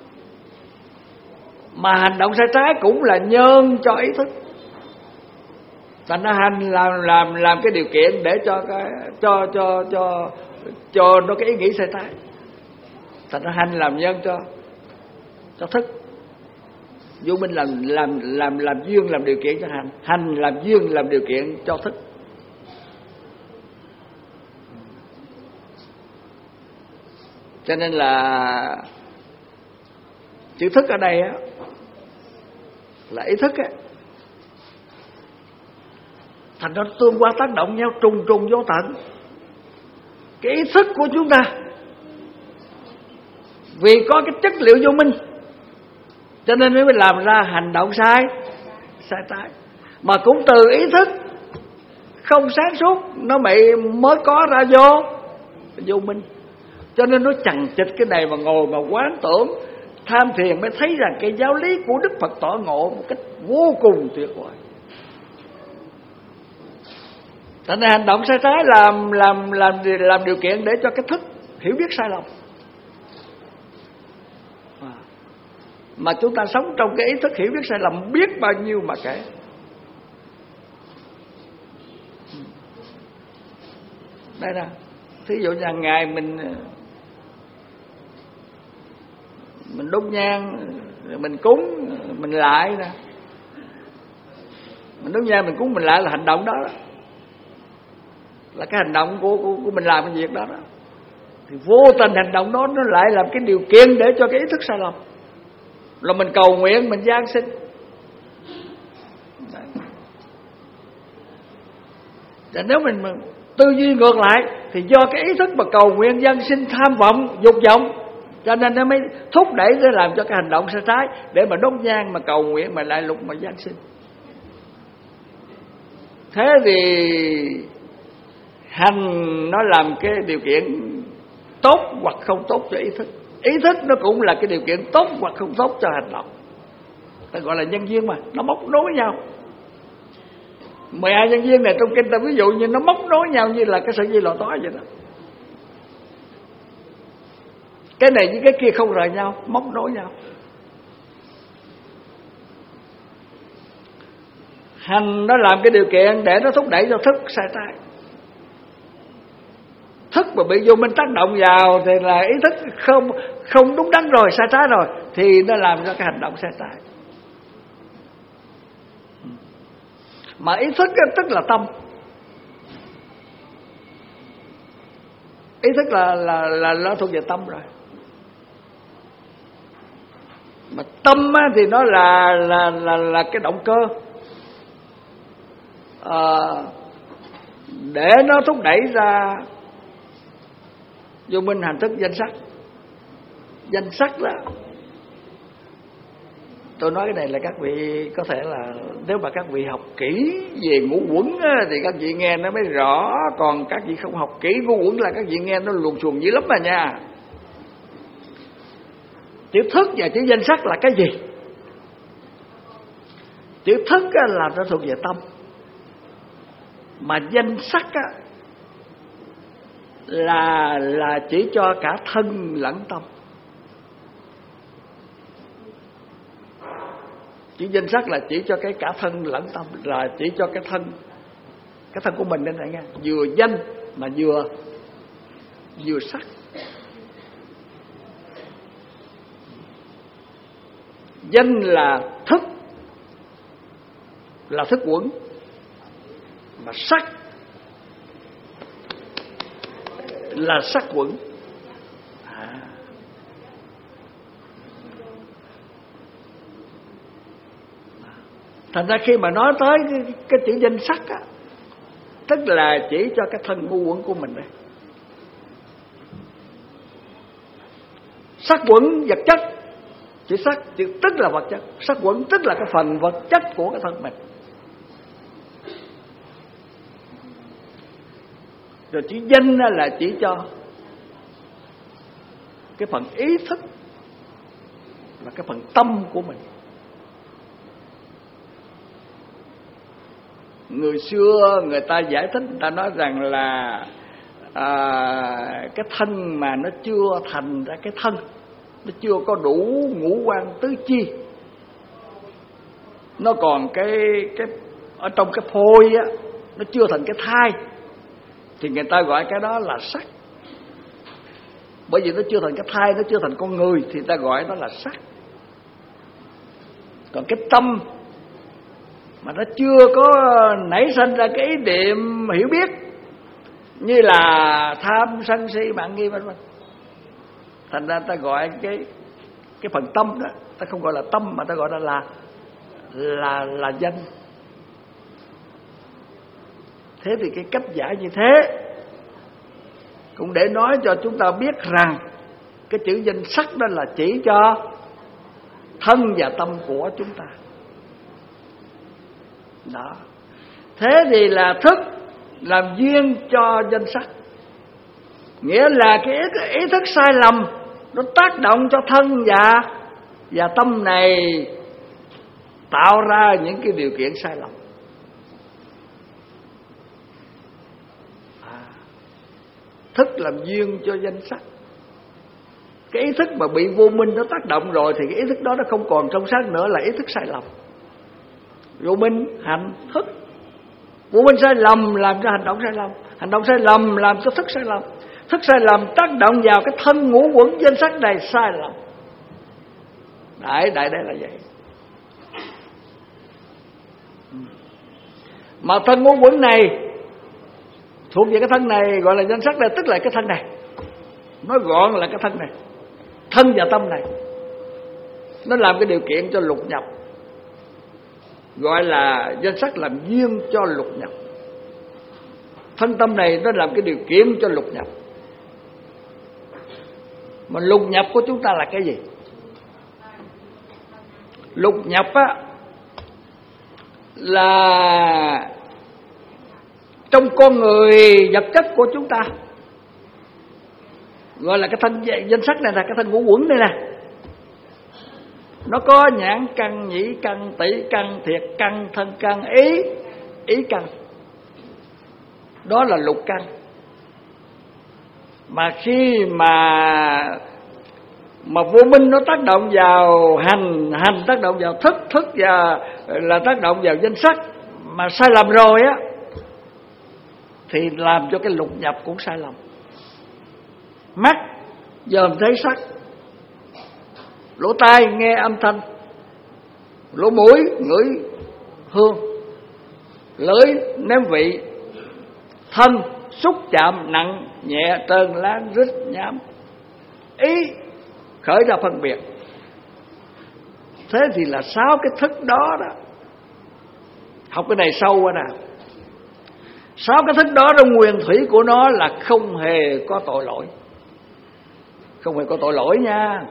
Mà hành động sai trái cũng là nhân cho ý thức. Thành ra hành làm cái điều kiện để cho nó cái ý nghĩ sai trái. Thành ra hành làm nhân cho thức. Vô minh làm duyên, làm điều kiện cho hành làm duyên, làm điều kiện cho thức. Cho nên là chữ thức ở đây á là ý thức á, thành ra tương quan tác động nhau, trùng vô tận. Cái ý thức của chúng ta vì có cái chất liệu vô minh, cho nên mới làm ra hành động sai trái. Mà cũng từ ý thức không sáng suốt nó mới có ra vô minh. Cho nên nó chằng chịt cái này mà ngồi mà quán tưởng tham thiền mới thấy rằng cái giáo lý của Đức Phật tỏ ngộ một cách vô cùng tuyệt vời. Cho nên hành động sai trái làm điều kiện để cho cái thức hiểu biết sai lầm. Mà chúng ta sống trong cái ý thức hiểu biết sai lầm biết bao nhiêu mà kể. Đây nè, thí dụ như hàng ngày mình đốt nhang, mình cúng, mình lại nè, mình đốt nhang, mình cúng, mình lại là hành động đó, là cái hành động của mình làm cái việc đó. Thì vô tình hành động đó nó lại làm cái điều kiện để cho cái ý thức sai lầm, là mình cầu nguyện, mình giáng sinh. Và nếu mình tư duy ngược lại thì do cái ý thức mà cầu nguyện, giáng sinh, tham vọng, dục vọng, cho nên nó mới thúc đẩy để làm cho cái hành động sai trái, để mà đốt nhang, mà cầu nguyện, mà lại lục, mà giáng sinh. Thế thì hành nó làm cái điều kiện tốt hoặc không tốt cho ý thức. Ý thức nó cũng là cái điều kiện tốt hoặc không tốt cho hành động. Ta gọi là nhân duyên mà, nó móc nối nhau. 12 nhân duyên này trong kinh ta ví dụ như nó móc nối nhau như là cái sợi dây lò tói vậy đó. Cái này với cái kia không rời nhau, móc nối nhau. Hành nó làm cái điều kiện để nó thúc đẩy cho thức sai trái. Thức mà bị vô minh tác động vào thì là ý thức không đúng đắn rồi, sai trái rồi, thì nó làm cho cái hành động sai trái. Mà ý thức tức là tâm. Ý thức là nó thuộc về tâm rồi. Mà tâm thì nó là cái động cơ để nó thúc đẩy ra vô minh, hành thức, danh sắc. Danh sắc là, tôi nói cái này là các vị có thể là, nếu mà các vị học kỹ về ngũ uẩn thì các vị nghe nó mới rõ. Còn các vị không học kỹ ngũ uẩn là các vị nghe nó luồn xuồn dữ lắm mà nha. Chữ thức và chữ danh sắc là cái gì? Chữ thức là nó thuộc về tâm, mà danh sắc là chỉ cho cả thân lẫn tâm. Chữ danh sắc là chỉ cho cái cả thân lẫn tâm, là chỉ cho cái thân của mình. Nên này nghe, vừa danh mà vừa sắc. Danh là thức uẩn, mà sắc là sắc uẩn. Thành ra khi mà nói tới cái chữ danh sắc tức là chỉ cho cái thân ngu uẩn của mình đây. Sắc uẩn vật chất, chữ sắc tức là vật chất, sắc uẩn tức là cái phần vật chất của cái thân mình. Rồi chữ danh là chỉ cho cái phần ý thức, là cái phần tâm của mình. Người xưa người ta giải thích, người ta nói rằng là cái thân mà nó chưa thành ra cái thân, nó chưa có đủ ngũ quan tứ chi, nó còn cái ở trong cái phôi nó chưa thành cái thai, thì người ta gọi cái đó là sắc. Bởi vì nó chưa thành cái thai, nó chưa thành con người, thì người ta gọi nó là sắc. Còn cái tâm mà nó chưa có nảy sinh ra cái ý niệm hiểu biết, như là tham sân si mạng nghi vân vân, thành ra ta gọi cái phần tâm đó, ta không gọi là tâm mà ta gọi là danh. Thế thì cái cách giải như thế cũng để nói cho chúng ta biết rằng cái chữ danh sắc đó là chỉ cho thân và tâm của chúng ta. Đó. Thế thì là thức làm duyên cho danh sắc, nghĩa là cái ý thức sai lầm nó tác động cho thân và tâm này, tạo ra những cái điều kiện sai lầm. Thức làm duyên cho danh sắc. Cái ý thức mà bị vô minh nó tác động rồi thì cái ý thức đó nó không còn trong sáng nữa, là ý thức sai lầm. Vô minh hành thức. Vô minh sai lầm làm cho hành động sai lầm, hành động sai lầm làm cho thức sai lầm, thức sai lầm tác động vào cái thân ngũ uẩn danh sắc này sai lầm. Đại đây là vậy. Mà thân ngũ uẩn này thuộc về cái thân này, gọi là danh sắc này, tức là cái thân này. Nói gọn là cái thân này, thân và tâm này. Nó làm cái điều kiện cho lục nhập, gọi là danh sắc làm duyên cho lục nhập. Thân tâm này nó làm cái điều kiện cho lục nhập. Mà lục nhập của chúng ta là cái gì? Lục nhập á là trong con người vật chất của chúng ta, gọi là cái thân danh sắc này là cái thân ngũ uẩn đây nè. Nó có nhãn căn, nhĩ căn, tỷ căn, thiệt căn, thân căn, ý căn. Đó là lục căn. Mà khi mà vô minh nó tác động vào hành tác động vào thức và là tác động vào danh sắc mà sai lầm rồi á, thì làm cho cái lục nhập cũng sai lầm. Mắt dòm thấy sắc, lỗ tai nghe âm thanh, lỗ mũi ngửi hương, lưỡi nếm vị, thân xúc chạm nặng nhẹ, trơn láng rít nhám, ý khởi ra phân biệt. Thế thì là 6 cái thức đó đó. Học cái này sâu quá nè. 6 cái thức đó trong nguyên thủy của nó là không hề có tội lỗi. Không hề có tội lỗi nha.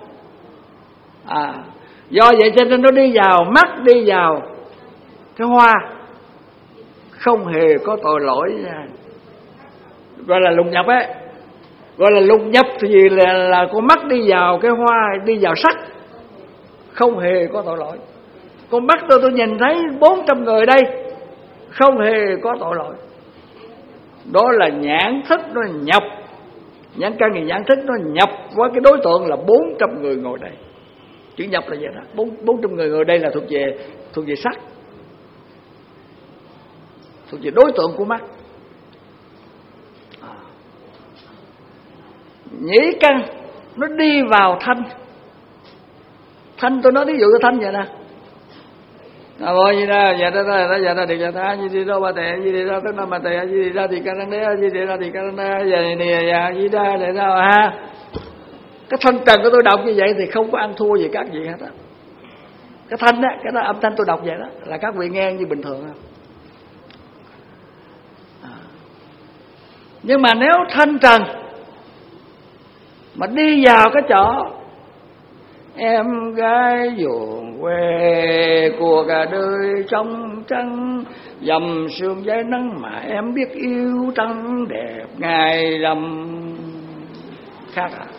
Do vậy cho nên nó đi vào mắt, đi vào cái hoa, không hề có tội lỗi nha. Gọi là lục nhập ấy. Gọi là lục nhập thì là con mắt đi vào cái hoa, đi vào sắc, không hề có tội lỗi. Con mắt tôi nhìn thấy 400 người đây, không hề có tội lỗi. Đó là nhãn thức nó nhập, nhãn căn thì nhãn thức nó nhập với cái đối tượng là 400 người ngồi đây. Chữ nhập là vậy đó. 400 người ngồi đây là thuộc về sắc, thuộc về đối tượng của mắt. Nhĩ căn nó đi vào thanh. Thanh tôi nói ví dụ cho thanh vậy nè. Rồi gì đó, vậy đó thì vậy đó, gì đó ba tệ, gì đó tức là ba tệ, gì đó thì căn đế, gì đó thì căn đế, vậy nè, gì đó để sao ha? Cái thanh trần của tôi đọc như vậy thì không có ăn thua gì các vị hết á. Cái thanh á, cái đó âm thanh tôi đọc vậy đó, là các vị nghe như bình thường không? Nhưng mà nếu thanh trần mà đi vào cái chỗ em gái vườn quê của cả đời trong trăng, dầm sương giấy nắng mà em biết yêu trăng đẹp ngày rằm. Khác à?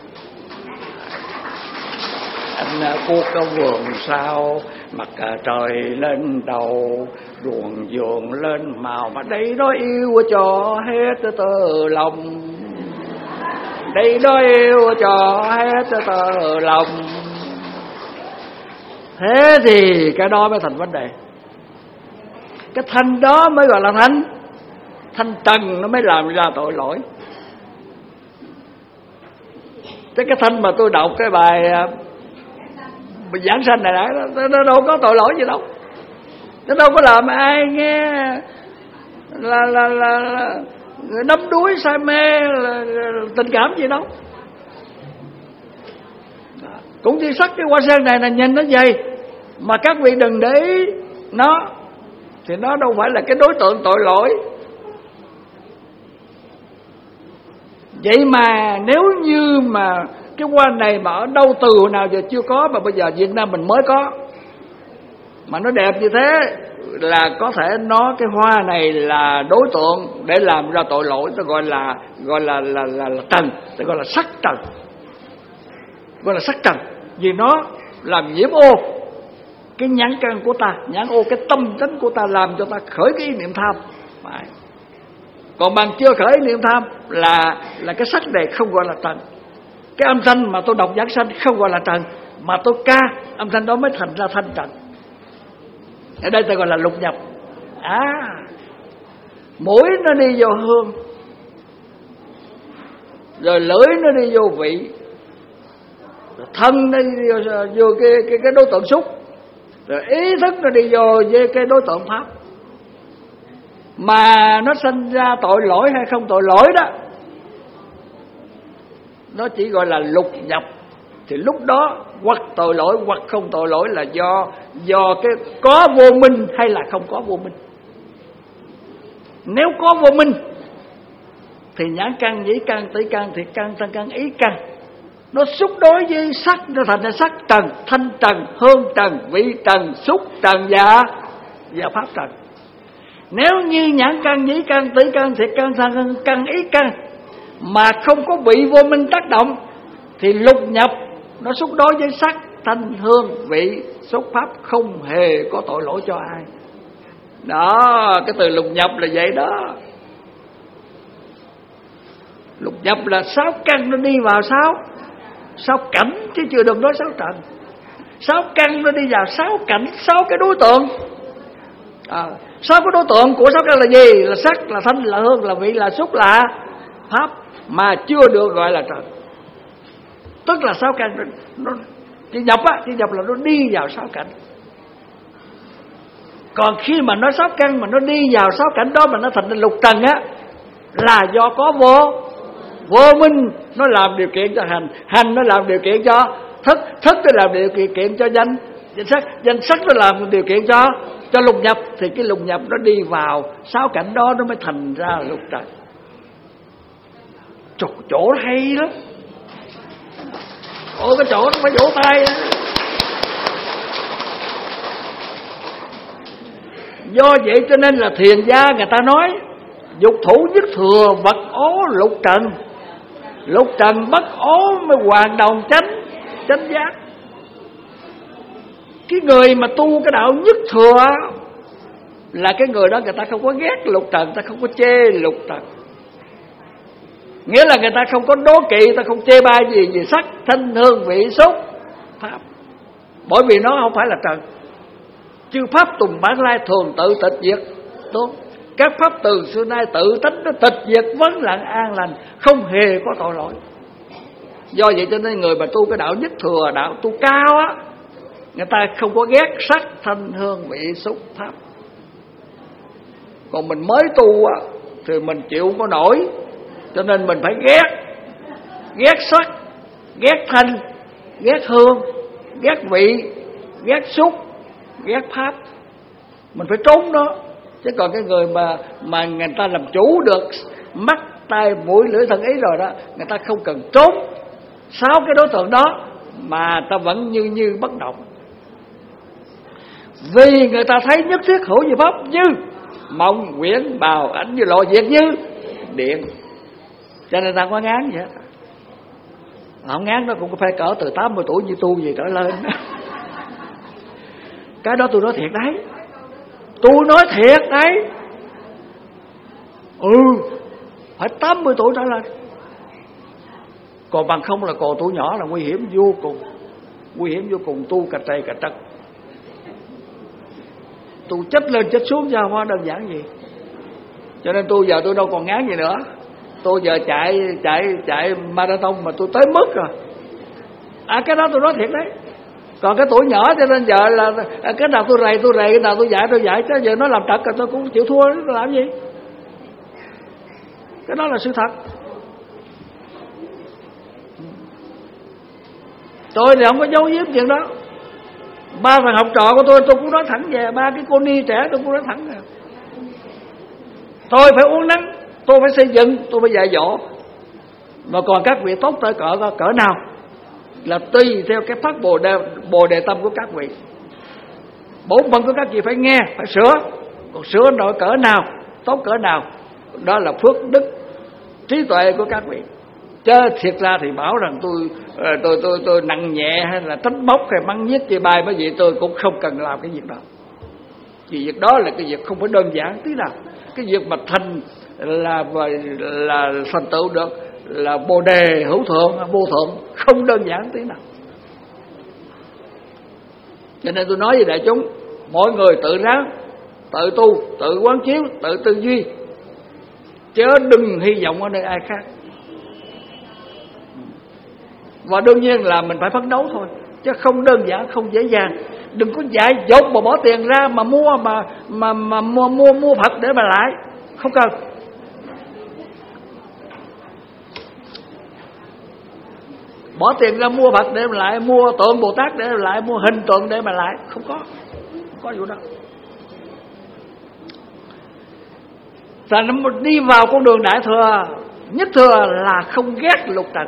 Anh cuốc có vườn sao, mặt trời lên đầu, ruộng vườn lên màu, mà đây đó yêu cho hết tơ lòng, đây đó yêu cho hết tơ lòng. Thế thì cái đó mới thành vấn đề. Cái thanh đó mới gọi là thanh. Thanh trần nó mới làm ra tội lỗi. Thế cái thanh mà tôi đọc cái bài giảng sanh này nó đâu có tội lỗi gì đâu. Nó đâu có làm ai nghe là đắm đuối say mê là tình cảm gì đâu. Cũng chỉ sắc cái hoa sen này là nhìn nó vậy, mà các vị đừng để ý nó, thì nó đâu phải là cái đối tượng tội lỗi. Vậy mà nếu như mà cái hoa này mà ở đâu từ nào giờ chưa có, mà bây giờ Việt Nam mình mới có, mà nó đẹp như thế, là có thể nó cái hoa này là đối tượng để làm ra tội lỗi. Tôi gọi là trần, tôi gọi là sắc trần, gọi là sắc trần, vì nó làm nhiễm ô cái nhãn căn của ta, nhãn ô cái tâm tánh của ta, làm cho ta khởi cái ý niệm tham. Còn bằng chưa khởi ý niệm tham là cái sắc này không gọi là trần. Cái âm thanh mà tôi đọc giảng sanh không gọi là trần, mà tôi ca âm thanh đó mới thành ra thanh trần. Ở đây ta gọi là lục nhập. mũi nó đi vô hương, rồi lưỡi nó đi vô vị, rồi thân nó đi vô cái đối tượng xúc, rồi ý thức nó đi vô với cái đối tượng pháp. Mà nó sinh ra tội lỗi hay không tội lỗi đó, nó chỉ gọi là lục nhập. Thì lúc đó hoặc tội lỗi hoặc không tội lỗi là do cái có vô minh hay là không có vô minh. Nếu có vô minh thì nhãn căn, nhĩ căn, tỷ căn, thiệt căn, thân căn, ý căn nó xúc đối với sắc, nó thành ra sắc trần, thanh trần, hương trần, vị trần, xúc trần và pháp trần. Nếu như nhãn căn, nhĩ căn, tỷ căn, thiệt căn, thân căn, ý căn mà không có bị vô minh tác động thì lục nhập nó xúc đối với sắc, thanh, hương, vị, xúc, pháp, không hề có tội lỗi cho ai. Đó, cái từ lục nhập là vậy đó. Lục nhập là sáu căn nó đi vào sáu cảnh, chứ chưa đừng nói sáu trần. Sáu căn nó đi vào sáu cảnh, sáu cái đối tượng. Sáu cái đối tượng của sáu căn là gì? Là sắc, là thanh, là hương, là vị, là xúc, là pháp, mà chưa được gọi là trần. Tức là sáu căn nó chỉ nhập là nó đi vào sáu cảnh. Còn khi mà nó sáu căn mà nó đi vào sáu cảnh đó mà nó thành lục trần á, là do có vô minh nó làm điều kiện cho hành nó làm điều kiện cho thức nó làm điều kiện cho danh sắc nó làm điều kiện cho lục nhập. Thì cái lục nhập nó đi vào sáu cảnh đó nó mới thành ra lục trần. Chỗ hay lắm. Ôi cái chỗ nó phải vỗ tay. Do vậy cho nên là thiền gia người ta nói dục thủ nhất thừa, vật ố lục trần. Lục trần bất ố mới hoàn đồng chánh giác. Cái người mà tu cái đạo nhất thừa là cái người đó người ta không có ghét lục trần, người ta không có chê lục trần. Nghĩa là người ta không có đố kỵ, người ta không chê bai gì về sắc, thanh, hương, vị, xúc, pháp. Bởi vì nó không phải là trần. Chư pháp tùng bản lai thường tự tịch diệt. Đúng. Các pháp từ xưa nay tự tánh nó tịch diệt vấn lặng an lành, không hề có tội lỗi. Do vậy cho nên người mà tu cái đạo nhất thừa, đạo tu cao á, người ta không có ghét sắc, thanh, hương, vị, xúc, pháp. Còn mình mới tu á thì mình chịu không có nổi, cho nên mình phải ghét sắc, ghét thanh, ghét hương, ghét vị, ghét xúc, ghét pháp. Mình phải trốn đó. Chứ còn cái người mà người ta làm chủ được mắt, tai, mũi, lưỡi, thân, ý rồi đó, người ta không cần trốn sáu cái đối tượng đó mà ta vẫn như bất động. Vì người ta thấy nhất thiết hữu như pháp, như mộng, quyển, bào, ảnh, như lộ, diệt như điện. Cho nên ta không có ngán gì hết. Không ngán nó cũng phải cỡ từ 80 tuổi như tu gì trở lên. Cái đó tôi nói thiệt đấy. Tôi nói thiệt đấy. Phải 80 tuổi trở lên. Còn bằng không là còn tuổi nhỏ là nguy hiểm vô cùng. Nguy hiểm vô cùng, tu cà trầy cà trật. Tu chết lên chết xuống sao hóa đơn giản gì. Cho nên tôi giờ tôi đâu còn ngán gì nữa. Tôi giờ chạy marathon mà tôi tới mức rồi. Cái đó tôi nói thiệt đấy. Còn cái tuổi nhỏ cho nên giờ là cái nào tôi rầy, cái nào tôi dạy. Chứ giờ nó làm trật rồi tôi cũng chịu thua, tôi làm gì. Cái đó là sự thật. Tôi thì không có giấu giếm chuyện đó. Ba thằng học trò của tôi cũng nói thẳng về. Ba cái cô ni trẻ tôi cũng nói thẳng về. Tôi phải uống nắng, tôi phải xây dựng, tôi phải dạy dỗ. Mà còn các vị tốt tới cỡ nào là tùy theo cái phát bồ đề tâm của các vị. Bổn phận của các vị phải nghe, phải sửa. Còn sửa nổi cỡ nào, tốt cỡ nào, đó là phước đức trí tuệ của các vị. Chứ thiệt ra thì bảo rằng tôi nặng nhẹ hay là trách móc hay mắng nhiếc chê bai bởi vì tôi cũng không cần làm cái việc đó. Vì việc đó là cái việc không phải đơn giản tí nào. Cái việc mà thành là thành tựu được là bồ đề hữu thượng, vô thượng, không đơn giản tí nào. Cho nên tôi nói với đại chúng, mỗi người tự ráng, tự tu, tự quán chiếu, tự tư duy, chớ đừng hy vọng ở nơi ai khác. Và đương nhiên là mình phải phấn đấu thôi, chứ không đơn giản, không dễ dàng. Đừng có dại dột mà bỏ tiền ra mà mua mua Phật để mà lại, không cần. Bỏ tiền ra mua Phật để mà lại, mua tượng Bồ Tát để mà lại, mua hình tượng để mà lại, không có vụ đó. Và nó đi vào con đường đại thừa, nhất thừa là không ghét lục trần.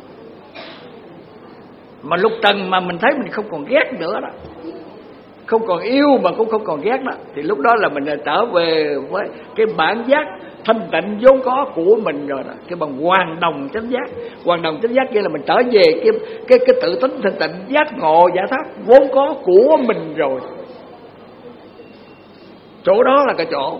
Mà lục trần mà mình thấy mình không còn ghét nữa đó, không còn yêu mà cũng không còn ghét đó, thì lúc đó là mình trở về với cái bản giác thanh tịnh vốn có của mình rồi đó, cái bằng hoàn đồng chánh giác. Hoàn đồng chánh giác nghĩa là mình trở về cái tự tính thanh tịnh giác ngộ giải thoát vốn có của mình rồi. Chỗ đó là cái chỗ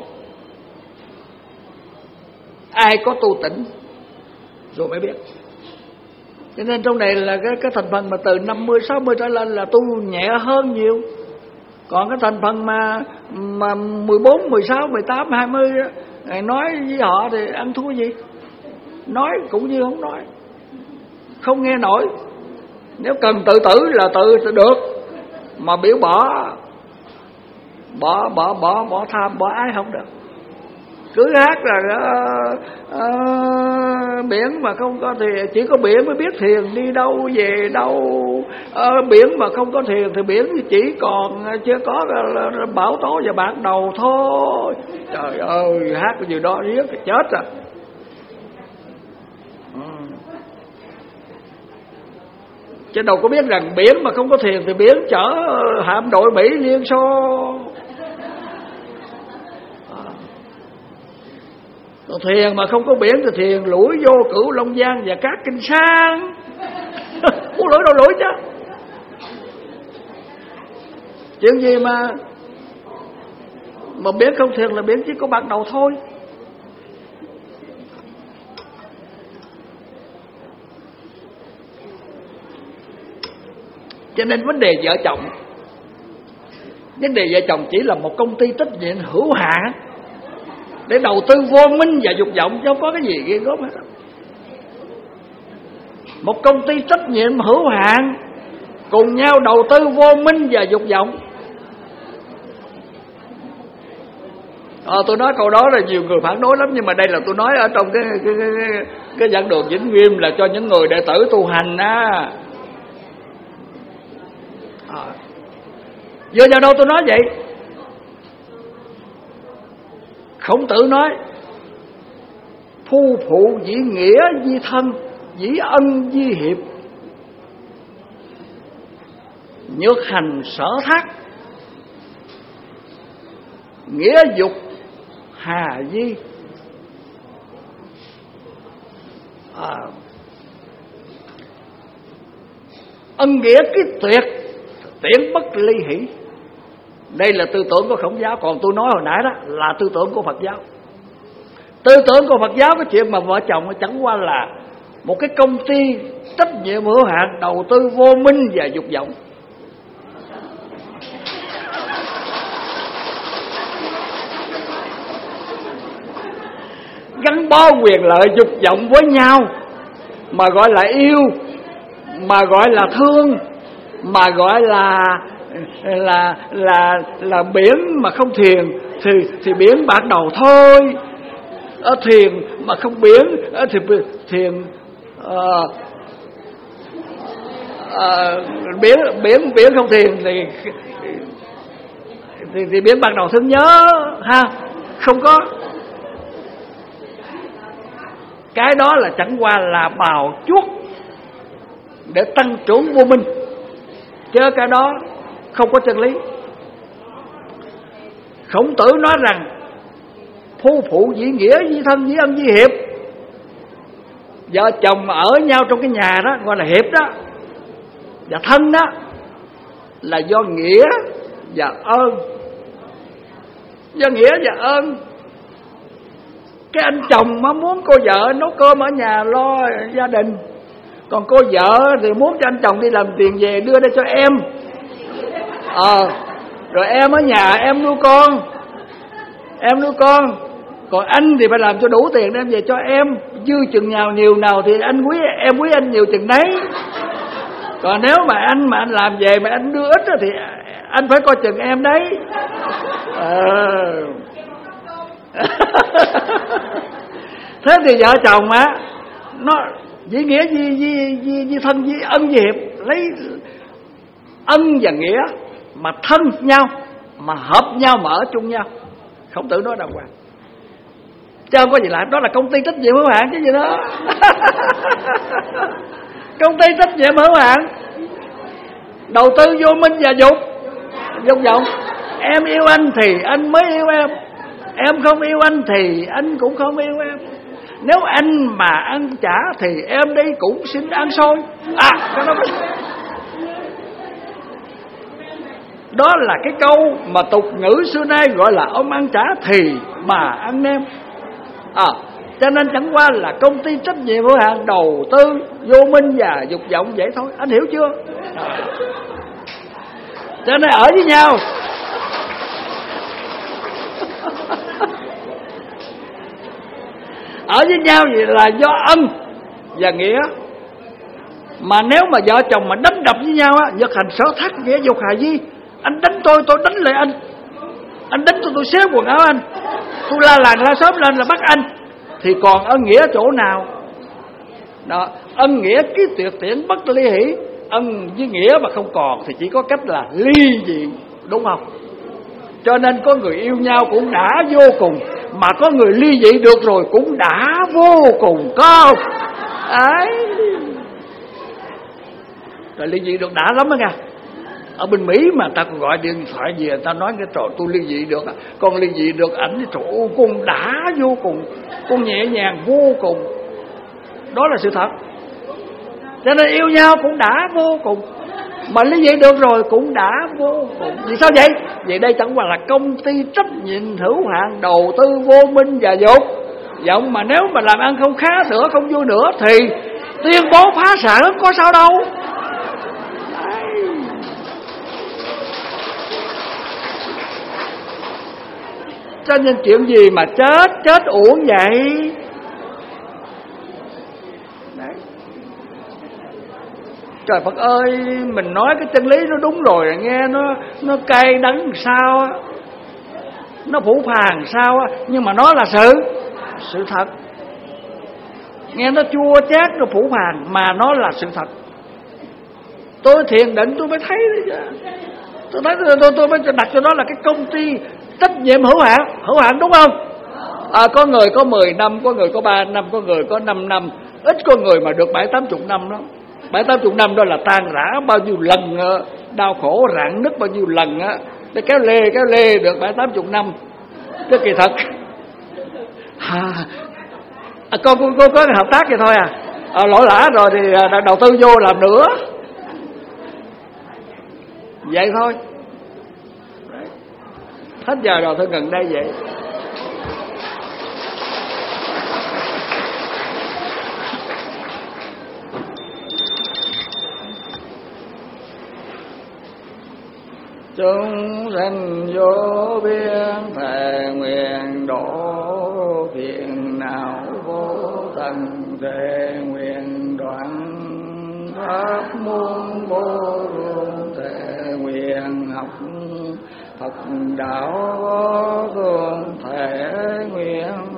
ai có tu tỉnh rồi mới biết. Cho nên trong này là cái thành phần mà từ 50, 60 trở lên là tu nhẹ hơn nhiều. Còn cái thành phần mà 14, 16, 18, 20 đó, nói với họ thì ăn thua gì. Nói cũng như không nói, không nghe nổi. Nếu cần tự tử là tự được, mà biểu bỏ tham, bỏ ái không được. Cứ hát là biển mà không có thiền, chỉ có biển mới biết thiền đi đâu về đâu. Biển mà không có thiền thì biển chỉ còn chưa có là bão tố và bạc đầu thôi. Trời ơi, hát cái gì đó riết thì chết rồi. Chứ đâu có biết rằng biển mà không có thiền thì biển chở hạm đội Mỹ Liên Xô. Thiền mà không có biển thì thiền lủi vô Cửu Long Giang và các kinh sang. Muốn lủi đâu lủi chứ. Chuyện gì mà biển không thiền là biển chỉ có bạc đầu thôi. Cho nên vấn đề vợ chồng chỉ là một công ty trách nhiệm hữu hạn để đầu tư vô minh và dục vọng, chứ không có cái gì ghê gớm hết. Một công ty trách nhiệm hữu hạn cùng nhau đầu tư vô minh và dục vọng. Tôi nói câu đó là nhiều người phản đối lắm, nhưng mà đây là tôi nói ở trong cái giảng đường Vĩnh Nghiêm là cho những người đệ tử tu hành á. Vừa vào đâu tôi nói vậy? Khổng Tử nói phu phụ dĩ nghĩa di thân, dĩ ân di hiệp, nhược hành sở thác, nghĩa dục hà di. Ân nghĩa cái tuyệt, tiễn bất ly hỷ. Đây là tư tưởng của Khổng giáo. Còn tôi nói hồi nãy đó là tư tưởng của Phật giáo. Tư tưởng của Phật giáo, cái chuyện mà vợ chồng chẳng qua là một cái công ty trách nhiệm hữu hạn đầu tư vô minh và dục vọng. Gắn bó quyền lợi dục vọng với nhau mà gọi là yêu, mà gọi là thương, mà gọi là biển mà không thiền thì biển bạc đầu thôi. Thiền mà không biển thì thiền biển không thiền thì biển bạc đầu thương nhớ ha, không có. Cái đó là chẳng qua là bào chuốt để tăng trưởng vô minh, chứ cái đó không có chân lý. Khổng Tử nói rằng phu phụ dĩ nghĩa, dĩ thân, dĩ ân, dĩ hiệp. Vợ chồng mà ở nhau trong cái nhà đó gọi là hiệp đó. Và thân đó là do nghĩa và ơn. Do nghĩa và ơn. Cái anh chồng mà muốn cô vợ nấu cơm ở nhà lo gia đình, còn cô vợ thì muốn cho anh chồng đi làm tiền về đưa đây cho em. Rồi em ở nhà em nuôi con. Còn anh thì phải làm cho đủ tiền đem về cho em, dư chừng nào nhiều nào thì anh quý em, quý anh nhiều chừng đấy. Còn nếu mà anh làm về mà anh đưa ít thì anh phải coi chừng em đấy. Thế thì vợ chồng á, nó dĩ nghĩa di thân, di ân di hiệp, lấy ân và nghĩa mà thân nhau, mà hợp nhau, mà ở chung nhau. Khổng Tử nói đàng hoàng, chứ không có gì lạ. Đó là công ty trách nhiệm hữu hạn chứ gì đó. Công ty trách nhiệm hữu hạn, đầu tư vô minh và dục vọng. Em yêu anh thì anh mới yêu em không yêu anh thì anh cũng không yêu em. Nếu anh mà ăn chả thì em đây cũng xin ăn xôi. Cái đó là cái câu mà tục ngữ xưa nay gọi là ông ăn chả thì bà ăn nem. Cho nên chẳng qua là công ty trách nhiệm hữu hạn đầu tư vô minh và dục vọng vậy thôi. Anh hiểu chưa? Cho nên ở với nhau ở với nhau vậy là do ân và nghĩa. Mà nếu mà vợ chồng mà đánh đập với nhau á, vật hành sở thác nghĩa dục hà di. Anh đánh tôi đánh lại anh. Anh đánh tôi xé quần áo anh. Tôi la làng la xóm lên là bắt anh. Thì còn ân nghĩa chỗ nào? Đó, ân nghĩa ký tuyệt tiễn bất ly hỷ. Ân với nghĩa mà không còn thì chỉ có cách là ly dị, đúng không? Cho nên có người yêu nhau cũng đã vô cùng, mà có người ly dị được rồi cũng đã vô cùng, có không? Đấy. Rồi ly dị được đã lắm đó nha. Ở bên Mỹ mà ta còn gọi điện thoại về, ta nói cái trò tôi ly dị được, con ly dị được, ảnh trời ơi, con đã vô cùng, con nhẹ nhàng vô cùng. Đó là sự thật. Cho nên yêu nhau cũng đã vô cùng, mà ly dị được rồi cũng đã vô cùng. Vì sao vậy? Vậy đây chẳng qua là công ty trách nhiệm hữu hạn đầu tư vô minh và dục vọng. Mà nếu mà làm ăn không khá nữa, không vui nữa thì tuyên bố phá sản, có sao đâu. Đấy. Cho nên chuyện gì mà chết uổng vậy? Đấy. Trời Phật ơi, mình nói cái chân lý nó đúng rồi, nghe nó cay đắng sao á, nó phủ phàng sao á, nhưng mà nó là sự thật. Nghe nó chua chát, nó phủ phàng, mà nó là sự thật. Tôi thiền định tôi mới thấy đấy chứ. Tôi thấy tôi mới đặt cho nó là cái công ty trách nhiệm hữu hạn, đúng không? Có người có 10 năm, có người có 3 năm, có người có 5 năm, ít có người mà được 70-80 năm đó. 70-80 năm đó là tan rã bao nhiêu lần, đau khổ rạn nứt bao nhiêu lần á, để kéo lê được 70-80 năm. Cái kỳ thật con có hợp tác vậy thôi lỗ lã rồi thì đầu tư vô làm nữa, vậy thôi. Hết giờ rồi, thôi gần đây vậy. Chúng sanh vô biên thề nguyện độ phiền não vô tận, thề nguyện đoạn pháp môn vô lượng, thề nguyện học Phật đạo vô thường, thề nguyện